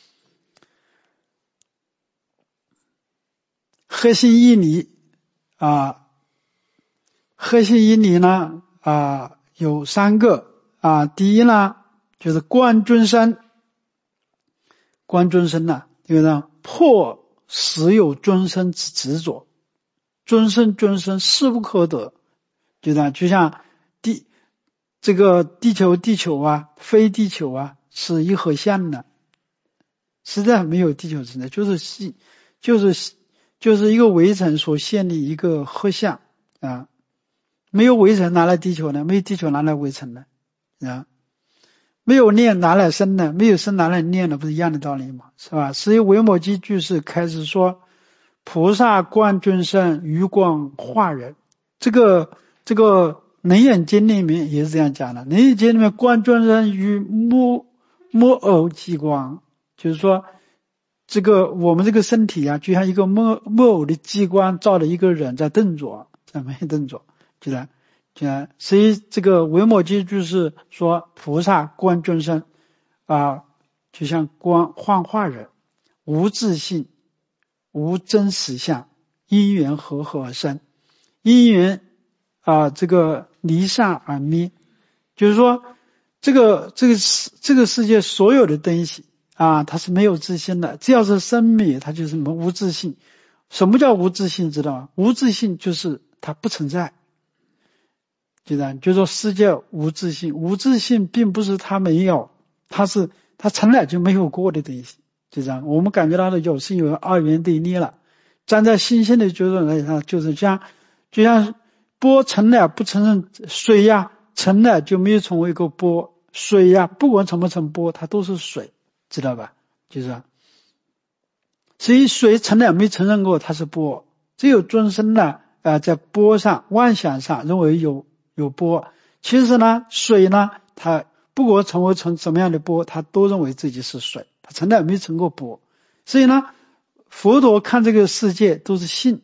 核心义理啊，核心义理呢啊有三个啊，第一呢就是观众生，观众生呢，这个呢破实有众生之执着，众生众生势不可得，就这样，就像地这个地球地球啊，非地球啊是一合相的，实在没有地球存在，就是系就是就是一个围城所现的一个合相啊，没有围城拿来地球呢，没有地球拿来围城呢啊，没有念拿来生呢，没有生拿来念的，不是一样的道理吗？是吧？所以维摩诘居士开始说，菩萨观众生，余光化人。这个这个楞严经里面也是这样讲的，楞严经里面观众生于木木偶激光，就是说这个我们这个身体啊，就像一个木木偶的激光照的一个人在动作，在没动作，就这样。所以这个维摩诘就是说，菩萨观众生啊，就像观幻化人，无自性，无真实相，因缘和合而生，因缘啊这个离散而灭，就是说这个这个这个世界所有的东西啊，它是没有自性的，只要是生灭，它就是什么无自性。什么叫无自性？知道吗？无自性就是它不存在。就这样，就说世界无自性，无自性并不是它没有，它是它从来就没有过的东西。就这样，我们感觉到的有是有二元对立了。站在新鲜的角度来讲，就是像就像波从来不承认水呀，从来就没有成为一个波，水呀不管成不成波，它都是水，知道吧？就是这样，所以水从来没承认过它是波，只有众生呢呃在波上妄想上认为有有波，其实呢水呢它不管成为成什么样的波，它都认为自己是水，它从来没成过波。所以呢佛陀看这个世界都是性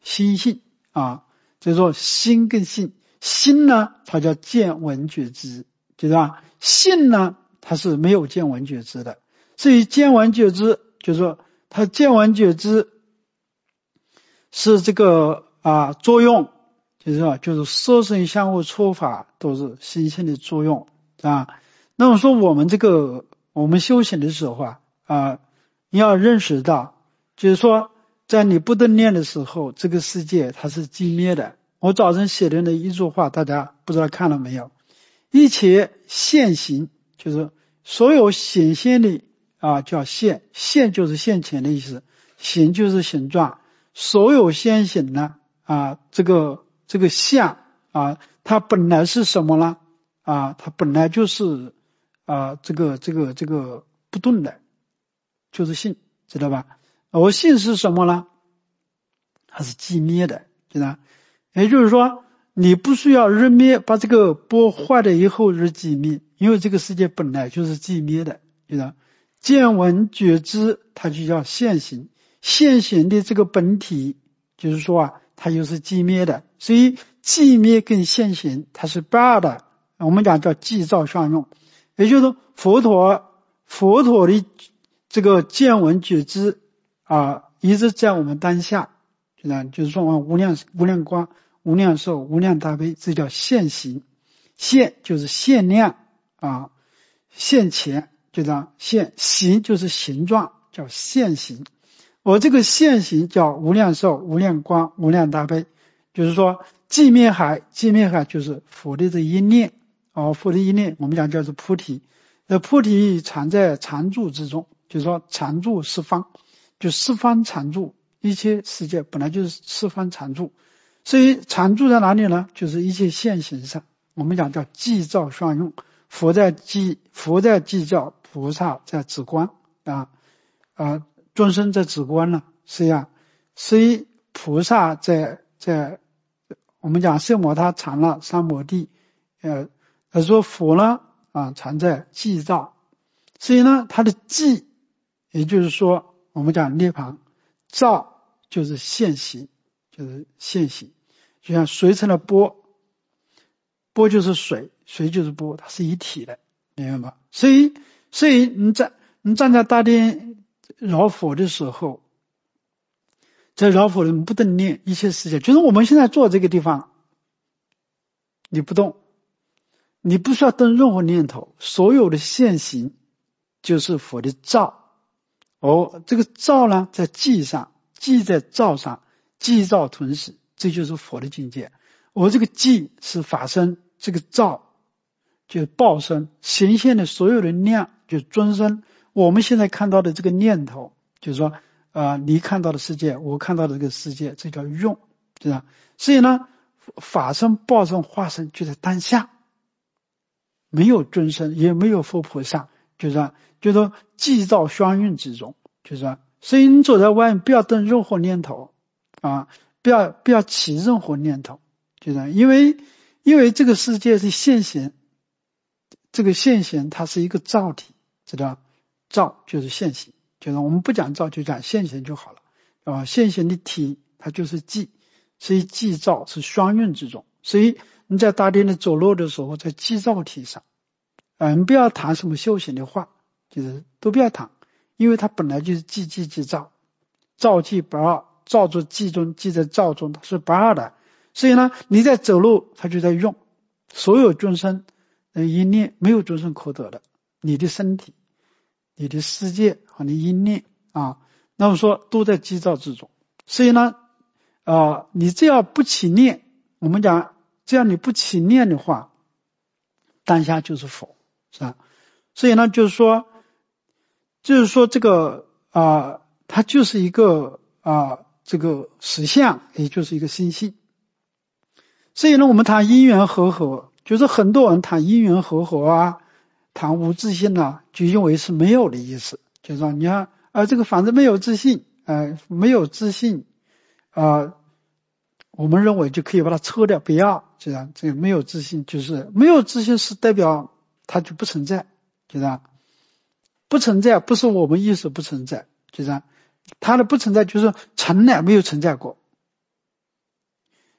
心性啊，就是说心跟性，心呢它叫见闻觉知，对吧？性呢它是没有见闻觉知的，所以见闻觉知就是说它见闻觉知是这个啊作用，就是说就是色声相互触法都是心性的作用啊。那么说我们这个我们修行的时候啊啊，你要认识到，就是说在你不动念的时候，这个世界它是寂灭的。我早晨写的那一句话，大家不知道看了没有？一切现行，就是所有显现的啊叫现，现就是现前的意思，形就是形状。所有现行呢啊，这个这个相啊，它本来是什么呢？啊，它本来就是啊这个这个这个不动的，就是性，知道吧？而性是什么呢？它是寂灭的，知道？也就是说，你不需要日灭，把这个波坏了以后是寂灭，因为这个世界本来就是寂灭的，知道？见闻觉知，它就叫现行。现行的这个本体，就是说啊，它又是寂灭的，所以寂灭跟现行它是不二的。我们讲叫寂照相用，也就是说佛陀佛陀的这个见闻觉知啊，一直在我们当下，就这样，就是说无量无量光、无量寿、无量大悲，这叫现行。现就是限量啊，现前就这样，现行就是形状，叫现行。我这个现行叫无量寿、无量光、无量大悲，就是说寂灭海，寂灭海就是佛的这一念哦，佛的一念，我们讲叫做菩提。那菩提常在常住之中，就是说常住十方，就十方常住，一切世界本来就是十方常住，所以常住在哪里呢？就是一切现行上，我们讲叫寂照相用，佛在寂，佛在寂照，菩萨在止观啊啊。众生在止观呢，是呀，所以菩萨在在我们讲色摩他常了三摩地，呃，而说佛呢啊常在寂照，所以呢他的寂，也就是说我们讲涅槃，照就是现行，就是现行，就像水成了波，波就是水，水就是波，它是一体的，明白吗？所以所以你在你站在大殿绕佛的时候，在绕佛的不动念一切世界，就是我们现在坐这个地方，你不动，你不需要动任何念头，所有的现行就是佛的照。哦，这个照呢在寂上，寂在照上，寂照同时，这就是佛的境界。我这个寂是法身，这个照就是报身，显现的所有的量就是尊身。我们现在看到的这个念头，就是说，呃，你看到的世界，我看到的这个世界，这叫用，对吧？所以呢，法身、报身、化身就在当下，没有尊身，也没有佛菩萨，就是说，就是说寂照相应之中，就是说，所以你走在外面，不要动任何念头啊，不要不要起任何念头，就是因为因为这个世界是现行，这个现行它是一个照体，知道？照就是现行，就是我们不讲照就讲现行就好了啊。现行的体它就是寂，所以寂照是双运之中。所以你在大殿里走路的时候，在寂照体上，啊，你不要谈什么修行的话，就是都不要谈，因为它本来就是寂寂寂照，照寂不二，照住寂中，寂在照中，它是不二的。所以呢，你在走路，它就在用，所有众生的一念没有众生可得的，你的身体。你的世界和你一念啊，那么说都在寂照之中。所以呢，呃，你只要不起念，我们讲只要你不起念的话，当下就是佛，是吧？所以呢，就是说，就是说这个啊、呃，它就是一个啊、呃，这个实相，也就是一个心性。所以呢，我们谈因缘和合，就是很多人谈因缘和合啊。谈无自性呢，就认为是没有的意思，就是说你看啊，这个反正没有自信，呃，没有自信啊、呃，我们认为就可以把它抽掉，不要，就这样，这个没有自信就是没有自信是代表它就不存在，就这样，不存在不是我们意识不存在，就这样，它的不存在就是从来没有存在过，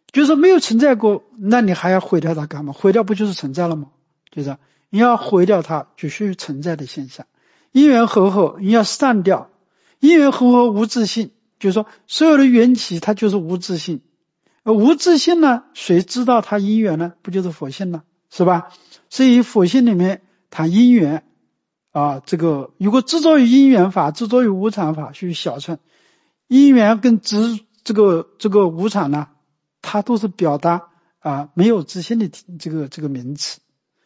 就是没有存在过，那你还要毁掉它干嘛？毁掉不就是存在了吗？就是你要毁掉它，就属于存在的现象。因缘和合，你要散掉。因缘和合无自性，就是说所有的缘起它就是无自性。而无自性呢，谁知道它因缘呢？不就是佛性呢？是吧？所以佛性里面谈因缘啊，这个如果执着于因缘法，执着于无常法，属于小乘。因缘跟执这个这个无常呢，它都是表达啊没有自性的这个这个名词。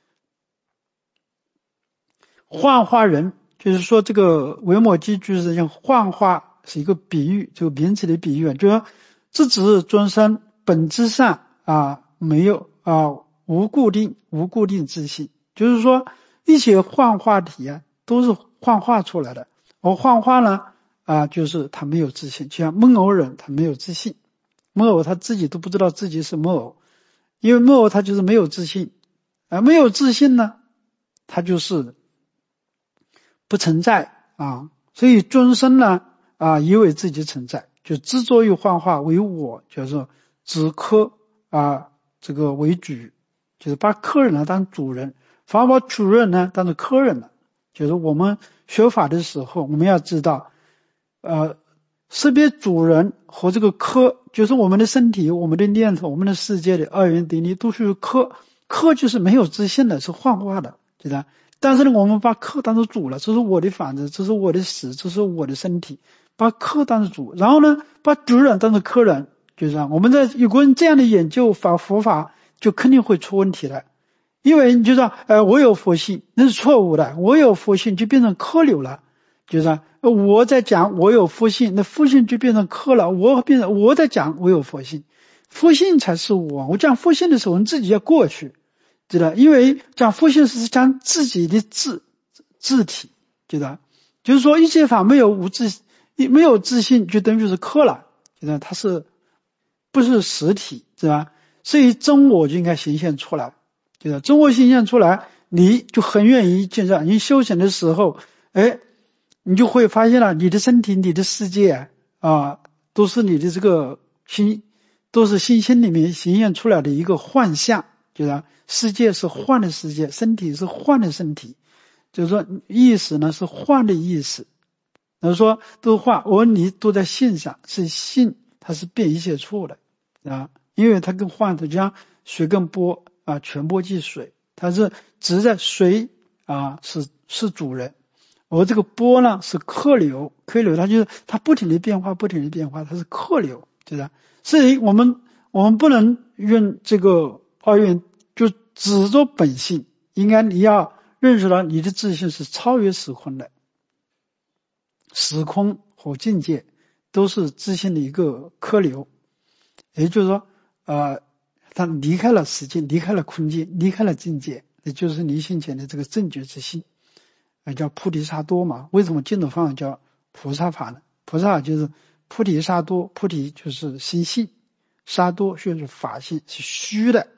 幻化人，就是说这个维摩诘就是像幻化是一个比喻，这个名词的比喻，就是说自指众生本质上啊没有啊无固定无固定自性，就是说一切幻化体啊都是幻化出来的。而幻化呢啊就是他没有自性，就像木偶人他没有自性，木偶他自己都不知道自己是木偶，因为木偶他就是没有自性，而没有自性呢，他就是不存在啊。所以众生呢啊以为自己存在，就执着于幻化为我，就是指客啊这个为主，就是把客人呢当主人，反而把主人呢当做客人了。就是我们学法的时候，我们要知道呃识别主人和这个客，就是我们的身体、我们的念头、我们的世界的二元定律都是客，客就是没有自性的，是幻化的，对吧？但是呢，我们把客当作主了，这是我的房子，这是我的死，这是我的身体，把客当作主，然后呢，把主人当作客人，就是这样。我们在有关这样的研究法佛法，就肯定会出问题的。因为你就说，呃，我有佛性，那是错误的。我有佛性就变成客流了，就是我在讲我有佛性，那佛性就变成客了。我变成我在讲我有佛性，佛性才是我。我讲佛性的时候，你自己要过去。知道，因为讲佛性是讲自己的自自体，知道，就是说一切法没有无自没有自性，就等于是客了，知道，它是不是实体，知道吧？所以真我就应该显现出来，知道，真我显现出来，你就很愿意见到。你修行的时候，哎，你就会发现了，你的身体、你的世界啊，都是你的这个心，都是心心里面显现出来的一个幻象。就是世界是幻的世界，身体是幻的身体，就是说意识呢是幻的意识。就是说都幻，我你都在性上，是性，它是变一切处的啊，因为它跟幻的就像水跟波啊，泉波即水，它是只在水啊是是主人，而这个波呢是客流，客流它就是它不停的变化，不停的变化，它是客流，对吧？所以我们我们不能用这个二元就只做本性，应该你要认识到你的自性是超越时空的，时空和境界都是自性的一个客流，也就是说呃，它离开了时间，离开了空间，离开了境界，也就是你先前的这个正觉之性，叫菩提萨埵嘛。为什么净土方叫菩萨法呢？菩萨就是菩提萨埵，菩提就是心性，萨埵就是法性，是虚的。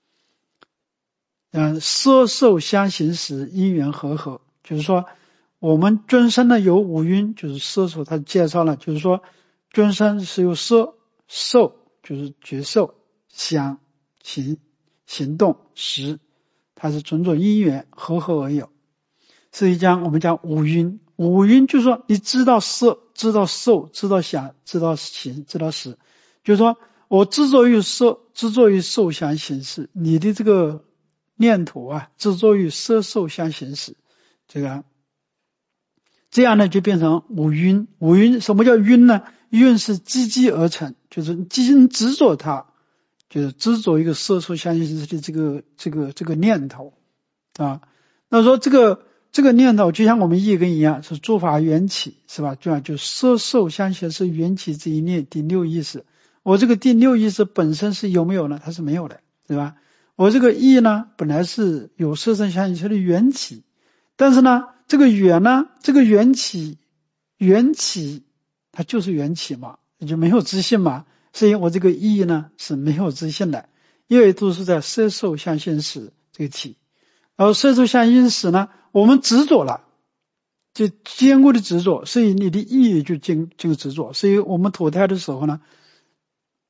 嗯，色受相行识因缘和合，就是说我们众生呢有五蕴，就是色受，他介绍了，就是说众生是由色受，就是觉受，想行行动识，它是种种因缘和合而有。所以讲我们讲五蕴，五蕴就是说你知道色，知道受，知道想，知道行，知道识，就是说我执着于色，执着于受想行识，你的这个念头啊，执着于色受相行识，这个这样呢就变成五蕴。五蕴什么叫蕴呢？蕴是积积而成，就是积执着它，就是执着一个色受相行识的这个这个这个念头啊。那说这个这个念头就像我们一根一样，是诸法缘起，是吧？就就色受相行识缘起这一念第六意识。我这个第六意识本身是有没有呢？它是没有的，对吧？我这个意呢，本来是有色身相行识的缘起，但是呢，这个缘呢，这个缘起，缘起它就是缘起嘛，也就没有自性嘛，所以我这个意呢是没有自性的，因为都是在色受相行识这个体，而色受相行识呢，我们执着了，就坚固的执着，所以你的意就坚就执着，所以我们投胎的时候呢，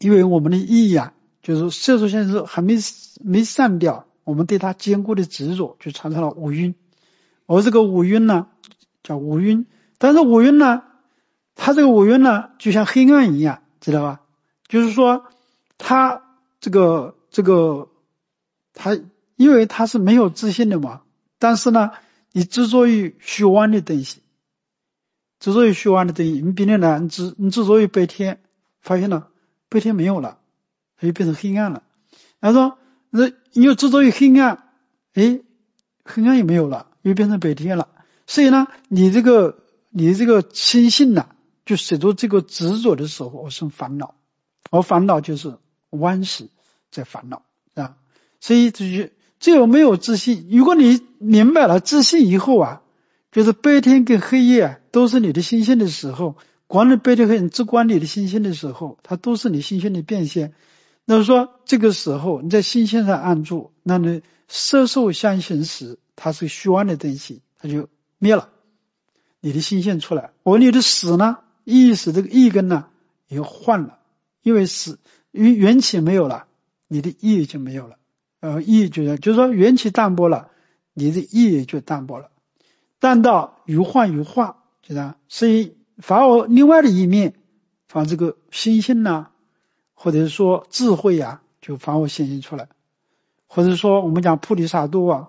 因为我们的意啊，就是色受现实还没没散掉，我们对它坚固的执着就产生了五蕴。而这个五蕴呢叫五蕴，但是五蕴呢，它这个五蕴呢就像黑暗一样，知道吧？就是说它这个这个它因为它是没有自信的嘛，但是呢你执着于虚妄的东西，执着于虚妄的东西，你比如呢你执你执着于白天，发现了白天没有了，它就变成黑暗了。然后说那你又执着于黑暗，诶黑暗也没有了，又变成白天了。所以呢你这个你这个心性呢、啊、就使得这个执着的时候生烦恼，而烦恼就是妄识在烦恼啊。所以就是只有没有自信，如果你明白了自信以后啊，就是白天跟黑夜、啊、都是你的心性的时候，光是白天黑夜只管你的心性的时候，它都是你心性的变现。那说这个时候你在心性上安住，那你色受相行时，它是虚妄的东西，它就灭了，你的心性出来。而你的死呢，意识这个意根呢也换了，因为死因为元气没有了，你的意就没有了。呃，意就是就是说元气淡薄了，你的意也就淡薄了，淡到于幻于化，知道？所以反而另外的一面，反而这个心性呢、啊，或者说智慧啊，就反而显现出来，或者说我们讲菩提萨埵啊，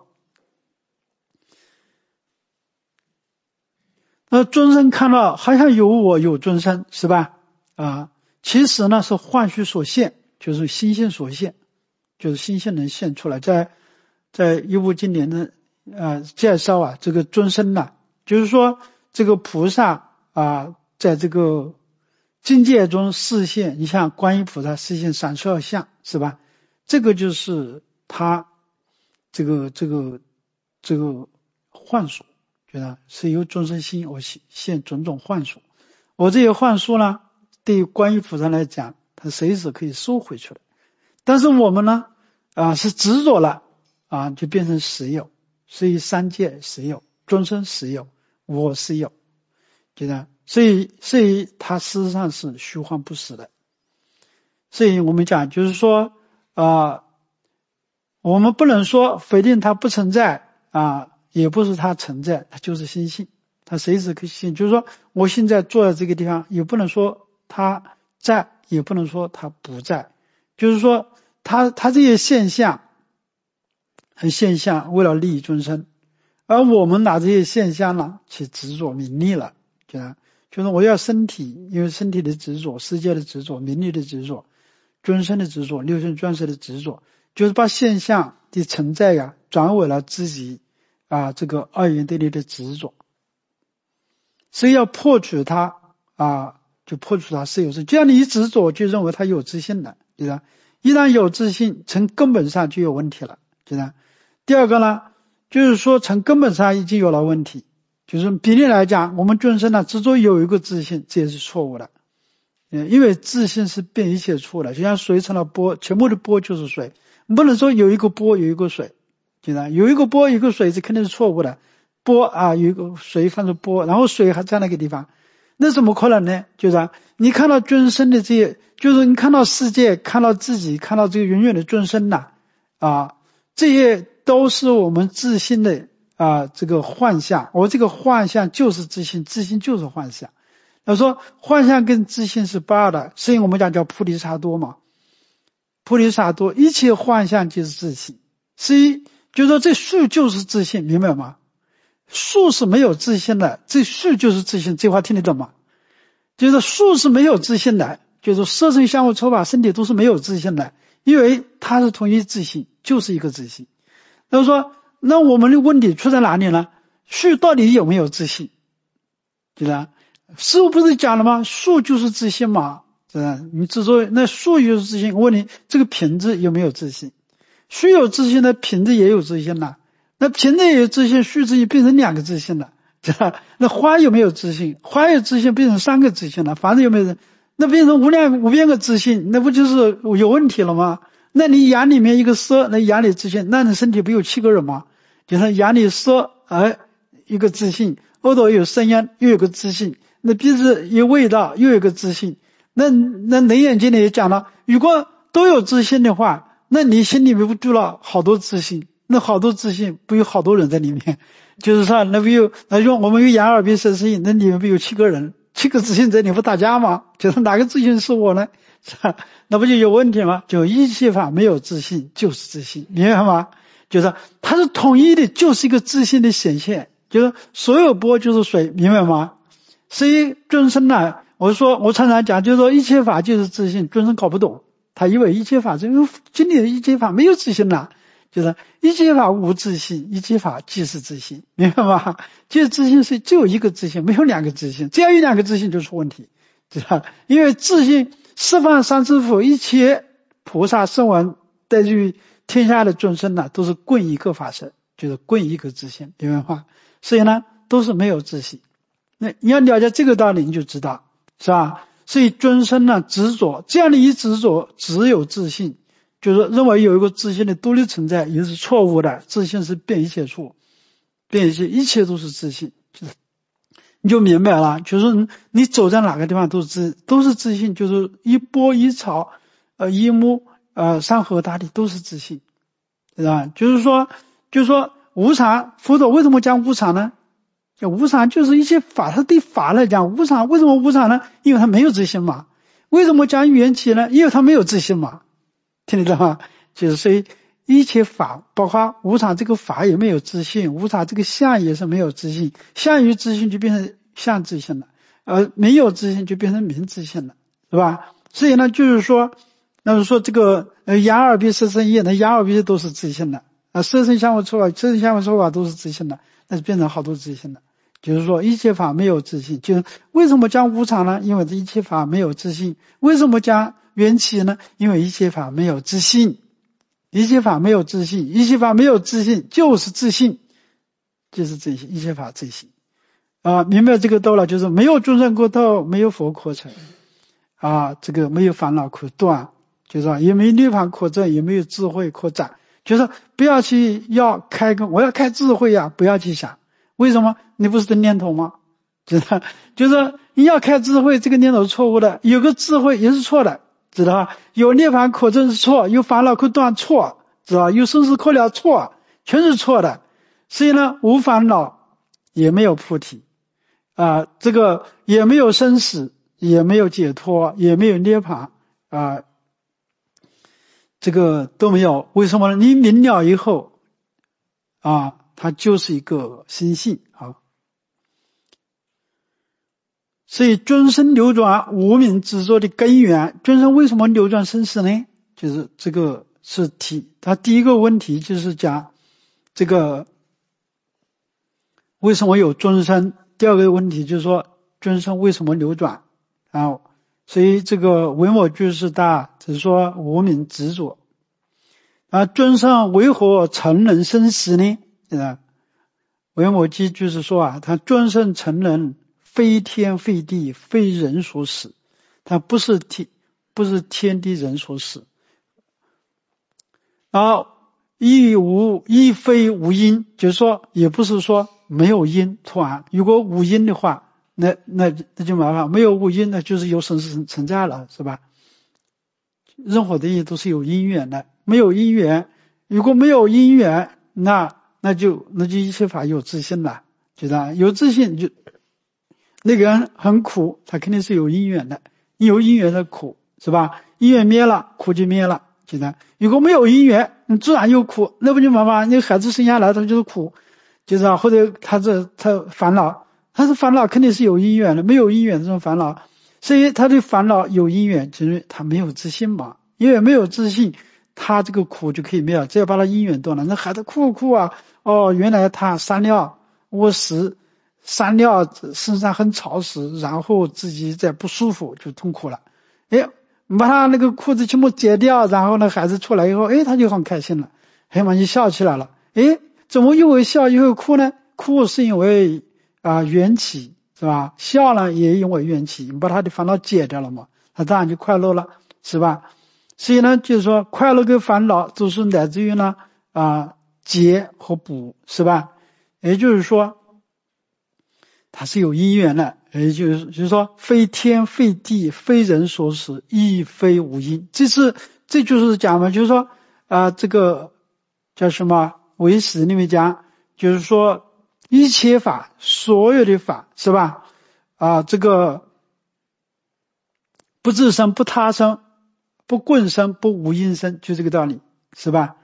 那众生看到好像有我有众生，是吧？啊，其实呢是幻虚所现，就是心性所现。就是心性能现出来，在在一部经典的呃介绍啊，这个众生呢，就是说这个菩萨啊，在这个境界中示现，你像观音菩萨示现三十二相，是吧？这个就是他这个这个这个幻术，觉得是由众生心而现种种幻术，而这些幻术呢，对于观音菩萨来讲，他随时可以收回出来。但是我们呢啊是执着了啊，就变成实有，所以三界实有，众生实有，我实有，觉得所以所以它事实上是虚幻不实的。所以我们讲就是说啊，我们不能说否定它不存在啊，也不是它存在，它就是心性，它随时可以现。就是说我现在坐在这个地方，也不能说它在，也不能说它不在。就是说他他这些现象很现象为了利益众生，而我们拿这些现象呢去执着名利了，就是就是我要身体，因为身体的执着，世界的执着，名利的执着，众生的执着，六圣转世的执着，就是把现象的存在呀转为了自己啊这个二元对立的执着，所以要破除它啊，就破除它是有自，这样你一执着就认为它有自信了，对吧？一旦有自信，从根本上就有问题了，对吧？第二个呢，就是说从根本上已经有了问题，就是比例来讲，我们众生呢，执着有一个自信，这也是错误的。嗯，因为自信是变一切处的，就像水成了波，全部的波就是水，不能说有一个波有一个水，对吧？有一个波有一个水，这肯定是错误的。波啊，有一个水放着波，然后水还在那个地方。那怎么可能呢？就是你看到众生的这些，就是你看到世界，看到自己，看到这个永远的众生呐，啊，这些都是我们自信的啊这个幻象，而这个幻象就是自信，自信就是幻象。他说幻象跟自信是不二的，所以我们讲叫菩提萨埵嘛，菩提萨埵，一切幻象就是自信。所以就说这树就是自信，明白吗？树是没有自信的，这树就是自信，这话听得懂吗？就是树是没有自信的，就是色身相互抽法身体都是没有自信的，因为它是同一自信，就是一个自信。那说那我们的问题出在哪里呢？树到底有没有自信？对吧？师父不是讲了吗？树就是自信嘛，对吧？你之所以那树就是自信，我问你这个瓶子有没有自信？树有自信的，瓶子也有自信了。那瓶子也有自信，树自信变成两个自信了，对吧？那花有没有自信？花有自信变成三个自信了，房子有没有？那变成无量无边个自信，那不就是有问题了吗？那你眼里面一个色，那眼里自信，那你身体不有七个人吗？就是眼里色，哎，一个自信；耳朵有声音，又有个自信；那鼻子有味道，又有个自信； 那那《楞严经》里也讲了，如果都有自信的话，那你心里面不住了好多自信，那好多自信不有好多人在里面？就是说，那不有那用我们有眼耳鼻舌身意，那里面不有七个人，七个自信在里面不打架吗？就是哪个自信是我呢？是吧？那不就有问题吗？就一切法没有自信就是自信，明白吗？就是它是统一的，就是一个自信的显现，就是所有波就是水，明白吗？所以众生呢，我说我常常讲，就是说一切法就是自信，众生搞不懂，他以为一切法因为经历的一切法没有自信了，就是一切法无自信，一切法即是自信，明白吗？就是自信是只有一个自信，没有两个自信，只要有两个自信就出问题，知道？因为自信十方三世佛一切菩萨圣闻乃至于天下的众生呢，都是共一个法身，就是共一个自信，明白吗？所以呢，都是没有自信。那你要了解这个道理，你就知道，是吧？所以众生呢执着，这样的一执着，只有自信，就是认为有一个自信的独立存在，也是错误的。自信是变一切处，变一切，一切都是自信，就是你就明白了，就是你走在哪个地方都是自都是自信，就是一波一草，呃，一木呃，山河大地都是自信，对吧？就是说，就是说无常，佛陀为什么讲无常呢？叫无常就是一些法，他对法来讲无常，为什么无常呢？因为他没有自信嘛。为什么讲缘起呢？因为他没有自信嘛。听得到吗？就是所以一切法，包括无常这个法也没有自信，无常这个相也是没有自信，相与自信就变成相自信了，呃，没有自信就变成明自信了，是吧？所以呢，就是说，那就是说这个呃眼耳鼻舌身意，那眼耳鼻舌都是自信的，啊，色身香味触法，色身香味触法都是自信的，那就变成好多自信了。就是说一切法没有自信，就是为什么讲无常呢？因为这一切法没有自信。为什么讲缘起呢？因为一切法没有自信，一切法没有自信，一切法没有自信就是自信，就是自信，一切法自信啊，明白这个道理，就是没有众生可度，没有佛可成啊，这个没有烦恼可断，就是说也没有涅槃可证，也没有智慧可展，就是不要去要开个我要开智慧呀、啊，不要去想。为什么？你不是的念头吗？知道？就是你要开智慧，这个念头是错误的，有个智慧也是错的，知道吧？有涅槃可证是错，有烦恼可断错，知道吧？有生死可了错，全是错的。所以呢，无烦恼也没有菩提啊，这个也没有生死，也没有解脱，也没有涅槃啊，这个都没有。为什么呢？你明了以后啊，它就是一个心性啊。所以众生流转无明执着的根源，众生为什么流转生死呢？就是这个是题，他第一个问题就是讲这个为什么有众生，第二个问题就是说众生为什么流转啊？所以这个文我居士大只是说无明执着啊，众生为何成人生死呢？啊，文我居就是说啊，他众生成人非天非地非人所使，它不是天不是天地人所使。然后亦无亦非无因，就是说也不是说没有因突然，如果无因的话，那那那就麻烦，没有无因那就是有生死存在了，是吧？任何的因都是有因缘的，没有因缘，如果没有因缘，那那就那就一切法有自信了，知道？有自信就那个人很苦，他肯定是有因缘的，有因缘的苦，是吧？因缘灭了，苦就灭了，知道？如果没有因缘，你自然有苦，那不就麻烦？你孩子生下来他就是苦，就是啊，或者他这他烦恼，他是烦恼肯定是有因缘的，没有因缘这种烦恼，所以他的烦恼有因缘，就是他没有自信嘛，因为没有自信，他这个苦就可以灭了，只要把他因缘断了，那孩子哭哭啊，哦，原来他三尿卧食。三尿身上很潮湿，然后自己再不舒服就痛苦了。哎，把他那个裤子全部解掉，然后呢孩子出来以后，哎他就很开心了，哎嘛就笑起来了。哎，怎么又会笑又会哭呢？哭是因为啊、呃、缘起，是吧？笑呢也因为缘起，你把他的烦恼解掉了嘛，他当然就快乐了，是吧？所以呢就是说快乐跟烦恼都是来自于呢啊、呃、解和补，是吧？也就是说它是有因缘的， 也就是就是说，非天非地非人所使，亦非无因。这是这就是讲嘛，就是说啊、呃，这个叫什么？唯识里面讲，就是说一切法，所有的法是吧？啊，这个不自生，不他生，不棍生，不无因生，就这个道理，是吧？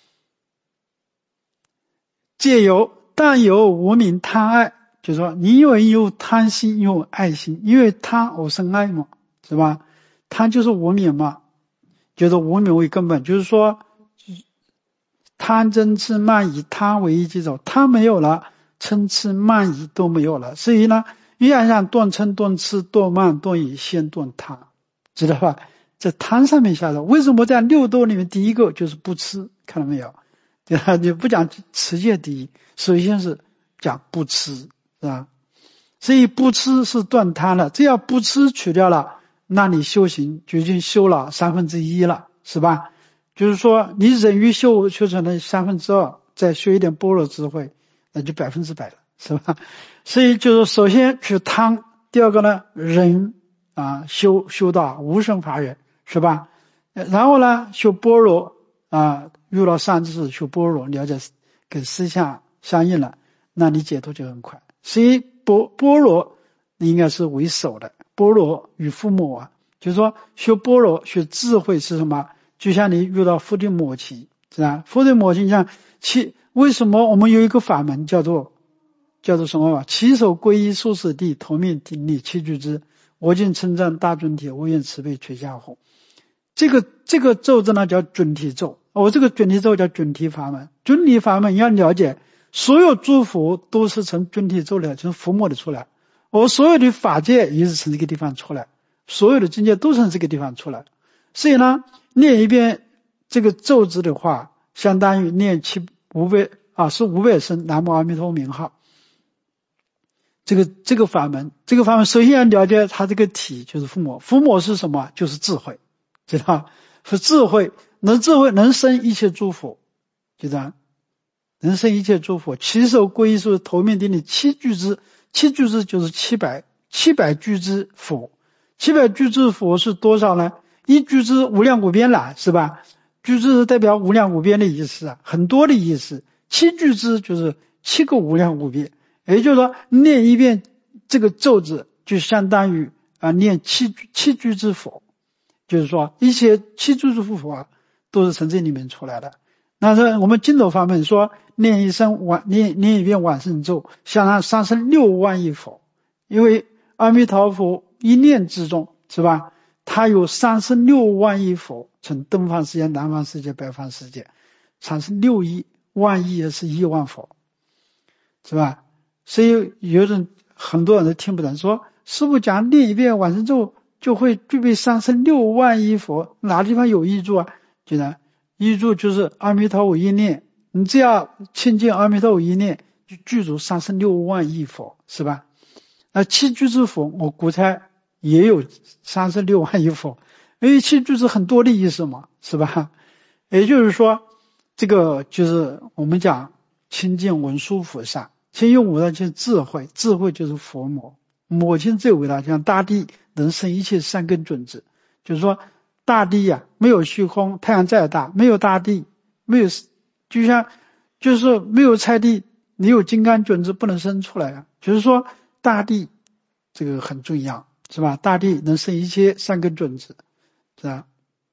借由但有无明贪爱，就是说你因为有贪心，有爱心，因为贪而生爱嘛，是吧？贪就是无明嘛，就是无明为根本，就是说贪嗔痴慢疑，贪为一即走，贪没有了，嗔痴慢疑都没有了，所以呢，越想断嗔断痴断慢断疑，先断贪，知道吧？在贪上面下手，为什么在六度里面第一个就是不吃？看到没有？对吧？你不讲持戒第一，首先是讲不吃，是吧？所以不吃是断贪了，只要不吃取掉了，那你修行就已经修了三分之一了，是吧？就是说你忍于修修成了三分之二，再修一点般若智慧，那就百分之百了，是吧？所以就是首先去贪，第二个呢忍啊，修修到无生法忍，是吧？然后呢修般若啊，遇到善知识修般若，了解跟思想相应了，那你解脱就很快。所以般般若应该是为首的，般若与父母啊，就是说学般若学智慧是什么？就像你遇到伏地魔期，是吧？伏地魔期像七，为什么我们有一个法门叫做叫做什么吧？起手皈依受持地，头面顶礼七具之，我今称赞大准提，我愿慈悲垂下后。这个这个咒字呢叫准提咒，我、哦、这个准提咒叫准提法门。准提法门你要了解，所有诸佛都是从准提咒来，从伏魔的出来。我、哦、所有的法界也是从这个地方出来，所有的境界都是从这个地方出来。所以呢，念一遍这个咒字的话，相当于念七五百啊，是五百声南无阿弥陀名号。这个这个法门，这个法门首先要了解它这个体，就是伏魔。伏魔是什么？就是智慧。知道是智慧，能智慧能生一切诸佛，知道能生一切诸佛。起手皈依是头面顶礼七具之，七具之就是七百七百具之佛，七百具之佛是多少呢？一具之无量无边了，是吧？具之是代表无量无边的意思啊，很多的意思。七具之就是七个无量无边，也就是说念一遍这个咒字，就相当于啊念七七具之佛。就是说一切七具之佛啊都是从这里面出来的。那是我们净土法门说念一声往念念一遍往生咒，相当三十六万亿佛，因为阿弥陀佛一念之中，是吧？他有三十六万亿佛，从东方世界、南方世界、北方世界，三十六亿万亿也是亿万佛，是吧？所以有人很多人都听不懂，说师父讲念一遍往生咒就会具备三十六万亿佛，哪地方有依据啊？觉得依据就是阿弥陀佛一念，你只要亲近阿弥陀佛一念，就具足三十六万亿佛，是吧？那七具之佛，我估猜也有三十六万亿佛，因为七具是很多的意思嘛，是吧？也就是说，这个就是我们讲亲近文殊菩萨，亲近我的就是智慧，智慧就是佛魔。母亲最伟大，像大地能生一切善根种子，就是说大地呀、啊，没有虚空，太阳再大，没有大地，没有，就像就是没有菜地，你有金刚种子不能生出来啊。就是说大地这个很重要，是吧？大地能生一切善根种子，是吧？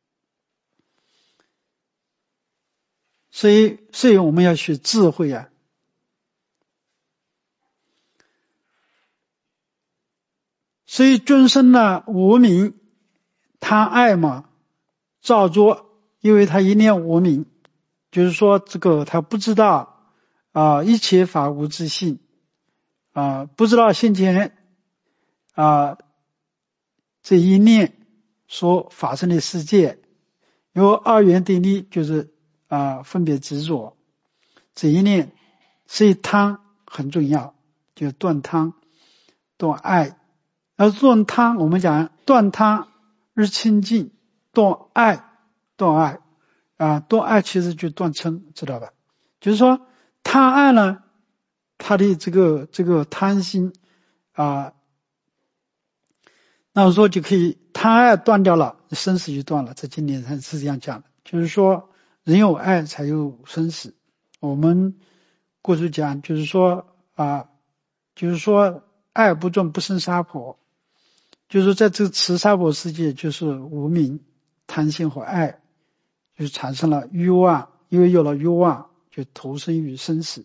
所以，所以我们要学智慧啊。所以众生呢无明贪爱嘛，造作，因为他一念无明，就是说这个他不知道啊一切法无自性啊，不知道先前啊这一念所发生的世界，因为二元对立就是啊分别执着，这一念，所以贪很重要，就断贪断爱。而断贪，我们讲断贪日清净，断爱断爱啊，断爱其实就断嗔，知道吧？就是说贪爱呢，他的这个这个贪心啊， 那我说就可以贪爱断掉了，生死就断了。在经典上是这样讲的，就是说人有爱才有生死。我们过去讲就是说啊，就是说爱不重不生杀婆，就是在这个持杀婆世界，就是无明、贪心和爱，就产生了欲望，因为有了欲望，就投身于生死。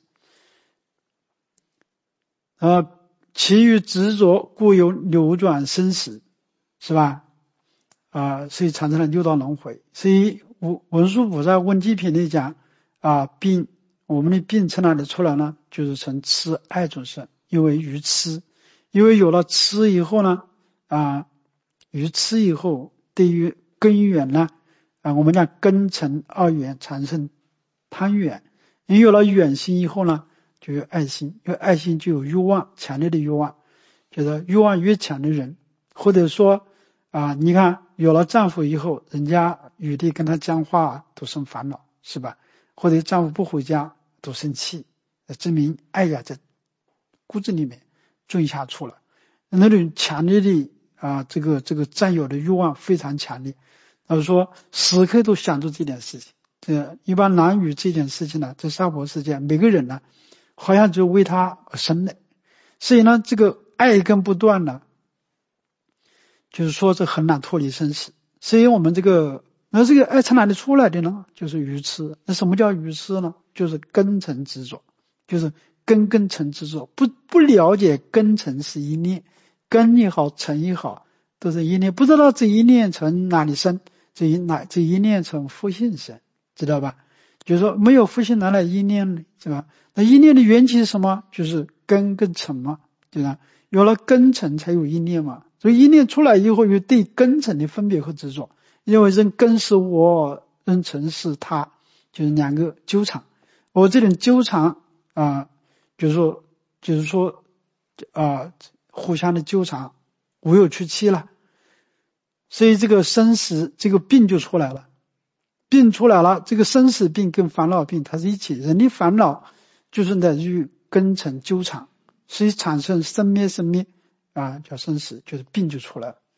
呃，其余执着，故有流转生死，是吧？啊、呃，所以产生了六道轮回。所以文文殊菩萨问机品里讲啊、呃，病，我们的病从哪里出来呢？就是从痴爱中生，因为愚痴，因为有了痴以后呢，啊，愚痴以后，对于根源呢，啊，我们讲根尘二缘产生贪缘，你有了远心以后呢，就有爱心，因为爱心就有欲望，强烈的欲望，就是欲望越强的人，或者说啊，你看有了丈夫以后，人家女的跟他讲话都生烦恼，是吧？或者丈夫不回家都生气，证明爱呀在骨子里面种下出了，那种强烈的啊，这个这个占有的欲望非常强烈。他说时刻都想着这件事情，这一般男女这件事情呢，在娑婆世界每个人呢好像就为他而生的，所以呢这个爱根不断呢，就是说这很难脱离生死。所以我们这个那这个爱从哪里出来的呢？就是愚痴。那什么叫愚痴呢？就是根尘执着，就是根根尘执着，不不了解根尘是一念，根也好尘也好都是一念，不知道这一念从哪里生，这一哪这一念从复性生，知道吧？就是说没有复性哪来一念呢？是吧？那一念的缘起是什么？就是根跟尘嘛，对吧？有了根尘才有一念嘛，所以一念出来以后有对根尘的分别和执着，因为人根是我，人尘是他，就是两个纠缠。我这种纠缠啊，就是说就是说啊，互相的纠缠，无有去期了，所以这个生死这个病就出来了。病出来了，这个生死病跟烦恼病它是一起，人的烦恼就是来自于根尘纠缠，所以产生生灭生灭啊，叫生死，就是病就出来了。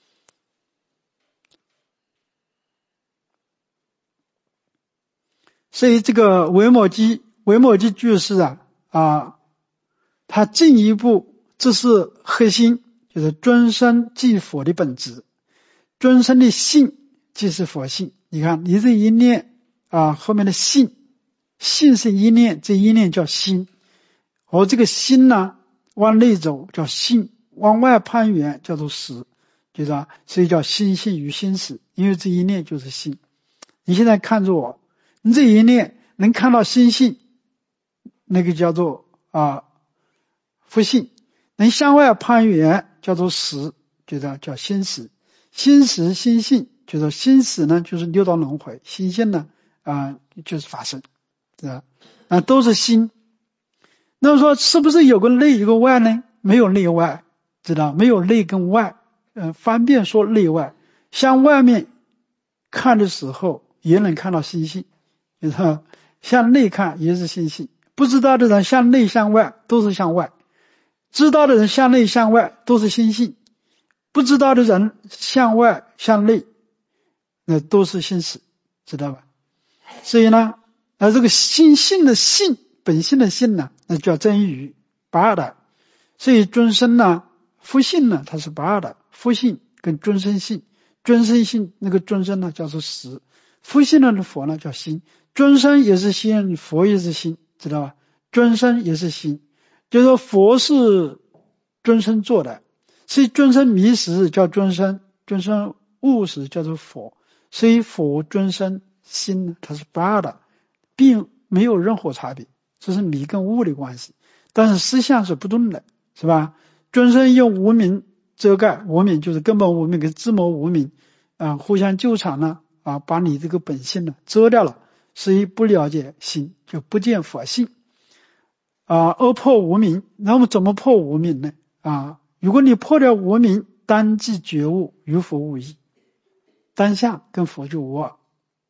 所以这个维摩诘维摩诘居士啊啊，他进一步，这是核心，就是尊生即佛的本质，尊生的性即是佛性。你看你这一念啊，后面的性，性是一念，这一念叫心，而这个心呢往内走叫性，往外攀缘叫做识，就是吧？所以叫心性与心识，因为这一念就是心。你现在看着我，你这一念能看到心性，那个叫做啊复性，能向外攀缘叫做识，就是叫心识，心识心性。就是心识呢，就是六道轮回；心性呢，啊、呃，就是法身，是吧？啊，都是心。那么说，是不是有个内有个外呢？没有内外，知道？没有内跟外，嗯、呃，方便说内外。向外面看的时候，也能看到心性，知道？向内看也是心性。不知道的人向内向外都是向外，知道的人向内向外都是心性，不知道的人向外向内。那都是心识，知道吧？所以呢，那这个心性的性，本性的性呢，那叫真语八二的。所以尊生呢，复性呢，它是八二的，复性跟尊生性，尊生性那个尊生呢叫做识，复性呢的佛呢叫心，尊生也是心，佛也是心，知道吧？尊生也是心，就是说佛是尊生做的，所以尊生迷时叫尊生，尊生悟时叫做佛。所以佛尊生心呢，它是不二的，并没有任何差别，这是迷跟悟的关系。但是思想是不动的，是吧？尊生用无明遮盖，无明就是根本无明跟自谋无明啊，互相纠缠呢啊，把你这个本性呢遮掉了，所以不了解心，就不见佛性啊，而破无明。那么怎么破无明呢？啊，如果你破掉无明，当即觉悟，与佛无异。当下跟佛就无二。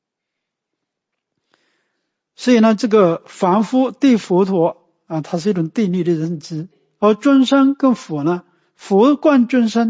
所以呢，这个凡夫对佛陀啊，它是一种对立的认知，而尊生跟佛呢，佛观尊生，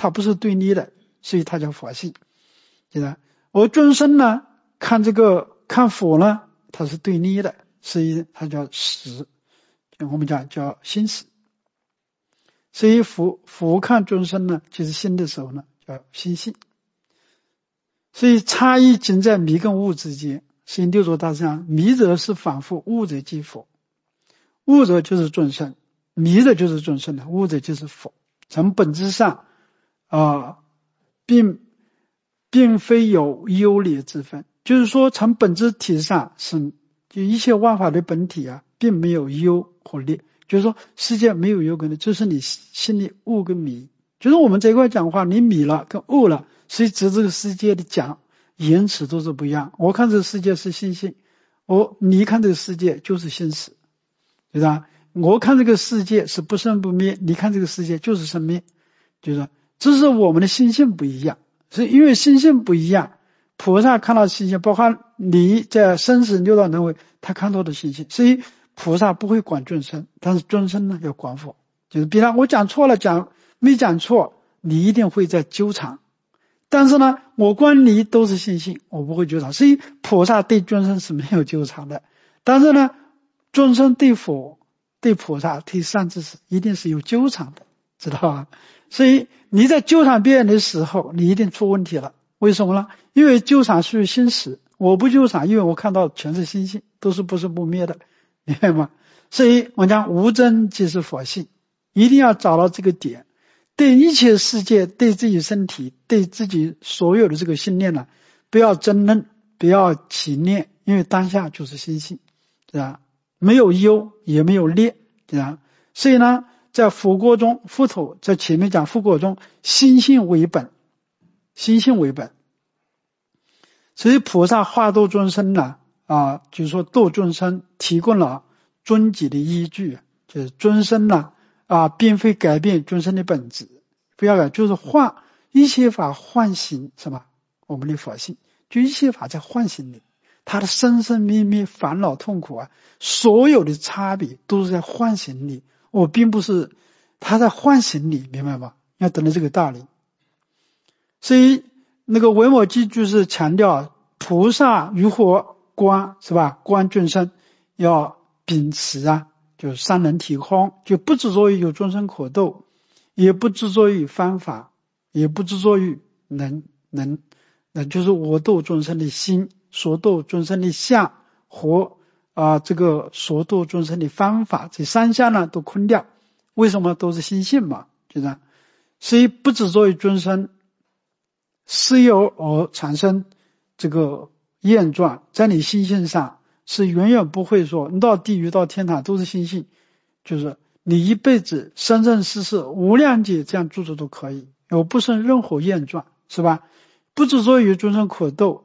它不是对立的，所以它叫佛性，对吧？而众生呢，看这个看佛呢，它是对立的，所以它叫实，我们讲叫心实。所以佛佛看众生呢，就是心的时候呢，叫心性。所以差异仅在迷跟悟之间。所以六祖大师讲，迷者是反复，悟者即佛。悟者就是众生，迷者就是众生的，悟者就是佛。从本质上啊、呃，并并非有优劣之分，就是说从本质体上是，就一切万法的本体啊，并没有优或劣，就是说世界没有优跟劣，就是你心里悟跟迷。就是我们这块讲话，你迷了跟悟了，所以指这个世界的讲言辞都是不一样。我看这个世界是心性，我你看这个世界就是心识，对吧？我看这个世界是不生不灭，你看这个世界就是生灭，就是这是我们的心性不一样。所以因为心性不一样，菩萨看到心性，包括你在生死六道轮回，他看到的心性，所以菩萨不会管众生，但是众生呢要管佛。就是比方我讲错了，讲没讲错，你一定会在纠缠，但是呢我观你都是心性，我不会纠缠。所以菩萨对众生是没有纠缠的，但是呢众生对佛对菩萨对善知识一定是有纠缠的，知道吧？所以你在纠缠别人的时候，你一定出问题了。为什么呢？因为纠缠是心识，我不纠缠，因为我看到全是心性，都是不生不灭的，明白吗？所以我讲无真即是佛性，一定要找到这个点。对一切世界，对自己身体，对自己所有的这个信念呢，不要争论，不要起念，因为当下就是心性，对吧？没有优也没有劣，对吧？所以呢在佛国中，佛陀在前面讲佛国中，心性为本，心性为本。所以菩萨化度众生呢，啊，就是说度众生提供了尊己的依据，就是众生呢，啊，并非改变众生的本质，不要改，就是换一切法唤醒什么？我们的佛性，就一切法在唤醒你，他的生生灭灭、烦恼痛苦啊，所有的差别都是在唤醒你。我并不是他在唤醒你，明白吗？要懂得这个道理。所以那个维摩诘就是强调菩萨如何观，是吧？观众生要秉持啊，就是三轮体空，就不执着于有众生可度，也不执着于方法，也不执着于能能，那就是我度众生的心，所度众生的相和啊，这个所度众生的方法，这三项呢都空掉。为什么？都是心性嘛，就这样。所以不执着于众生，是有而产生这个厌状，在你心性上是远远不会说你到地狱到天堂都是心性，就是你一辈子生生世世无量劫这样住着都可以，有不生任何厌状，是吧？不执着于众生可度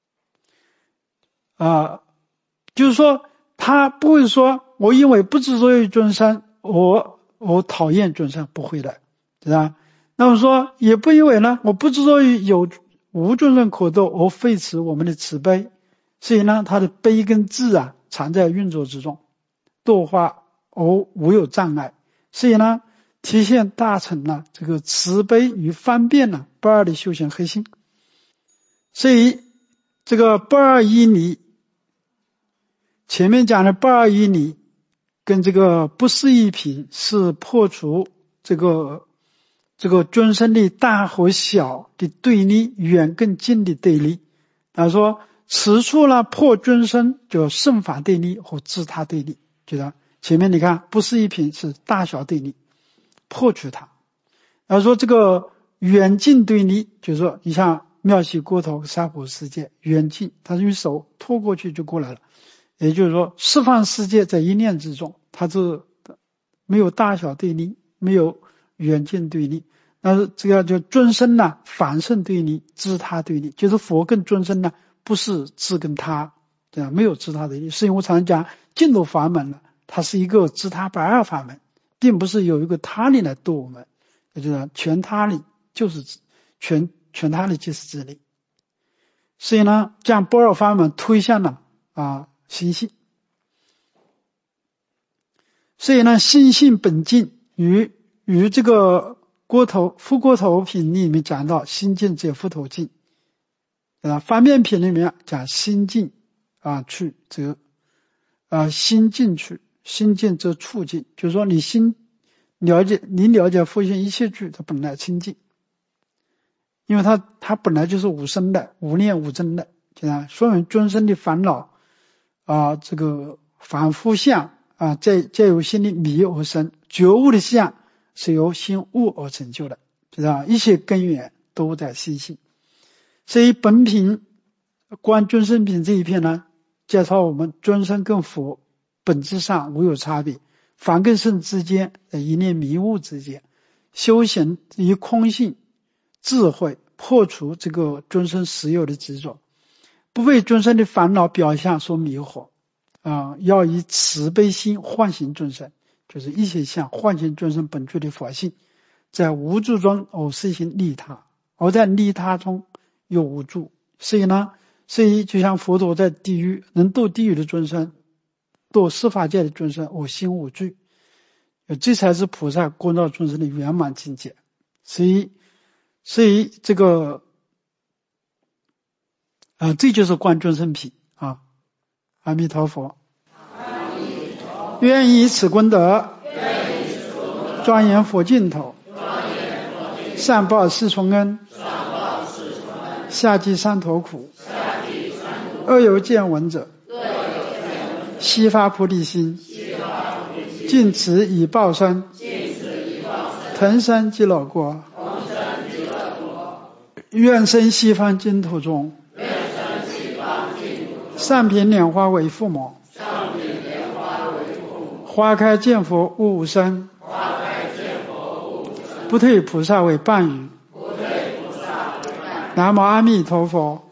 啊、呃，就是说他不会说我因为不执着于众生，我我讨厌众生，不会的，对吧？那么说也不因为呢，我不执着于有无众生可度而废除我们的慈悲，所以呢，他的悲跟智啊常在运作之中，度化而无有障碍，所以呢，体现大乘呢这个慈悲与方便呢不二的修行核心。所以这个不二依离，前面讲的不二依离跟这个不思议品是破除这个这个众生的大和小的对立，远更近的对立。他说此处呢破众生就圣法对立和自他对立，就是前面你看不思议品是大小对立，破除它。他说这个远近对立，就是说你像妙喜锅头三火世界远近，他用手拖过去就过来了，也就是说释放世界在一念之中，它是没有大小对立，没有远近对立。但是这个叫众生呢反胜对立，自他对立，就是佛跟众生呢不是自跟他，对吧？没有自他对立。所以我常讲净土法门呢，它是一个自他不二法门，并不是有一个他力来度我们，也就是全他力就是全全他力即是自力。所以呢将不二法门推向了啊心性。所以呢心性本净与与这个锅头复锅头品里面讲到心静则复头静，啊，方便品里面讲心静啊去则啊心静去，心静则处静，就是说你心了解你了解佛性一切句，它本来清净，因为它它本来就是无生的，无念无真的，对吧？说明众生的烦恼啊，这个反复相啊，在在由心的迷而生，觉悟的相是由心悟而成就的，知道吧？一切根源都在心性。所以本品观众生品这一篇呢，介绍我们众生跟佛本质上无有差别，凡跟圣之间的一念迷雾之间，修行以空性智慧破除这个众生实有的执着，不为众生的烦恼表象所迷惑啊，要以慈悲心唤醒众生，就是一切相唤醒众生本具的佛性，在无助中而实行利他，而在利他中又无助。所以呢，所以就像佛陀在地狱能度地狱的众生，度司法界的众生，我心无惧，这才是菩萨光照众生的圆满境界。所以所以这个啊，这就是观众生品啊。阿弥陀佛。愿以此功德庄严佛净土，善报四重恩，下济三途苦，恶有见闻者悉发菩提心，尽此以报身，腾生极乐国。愿生西方净土中，上品莲花为父母，花开见佛悟无生，不退菩萨为伴侣。南无阿弥陀佛。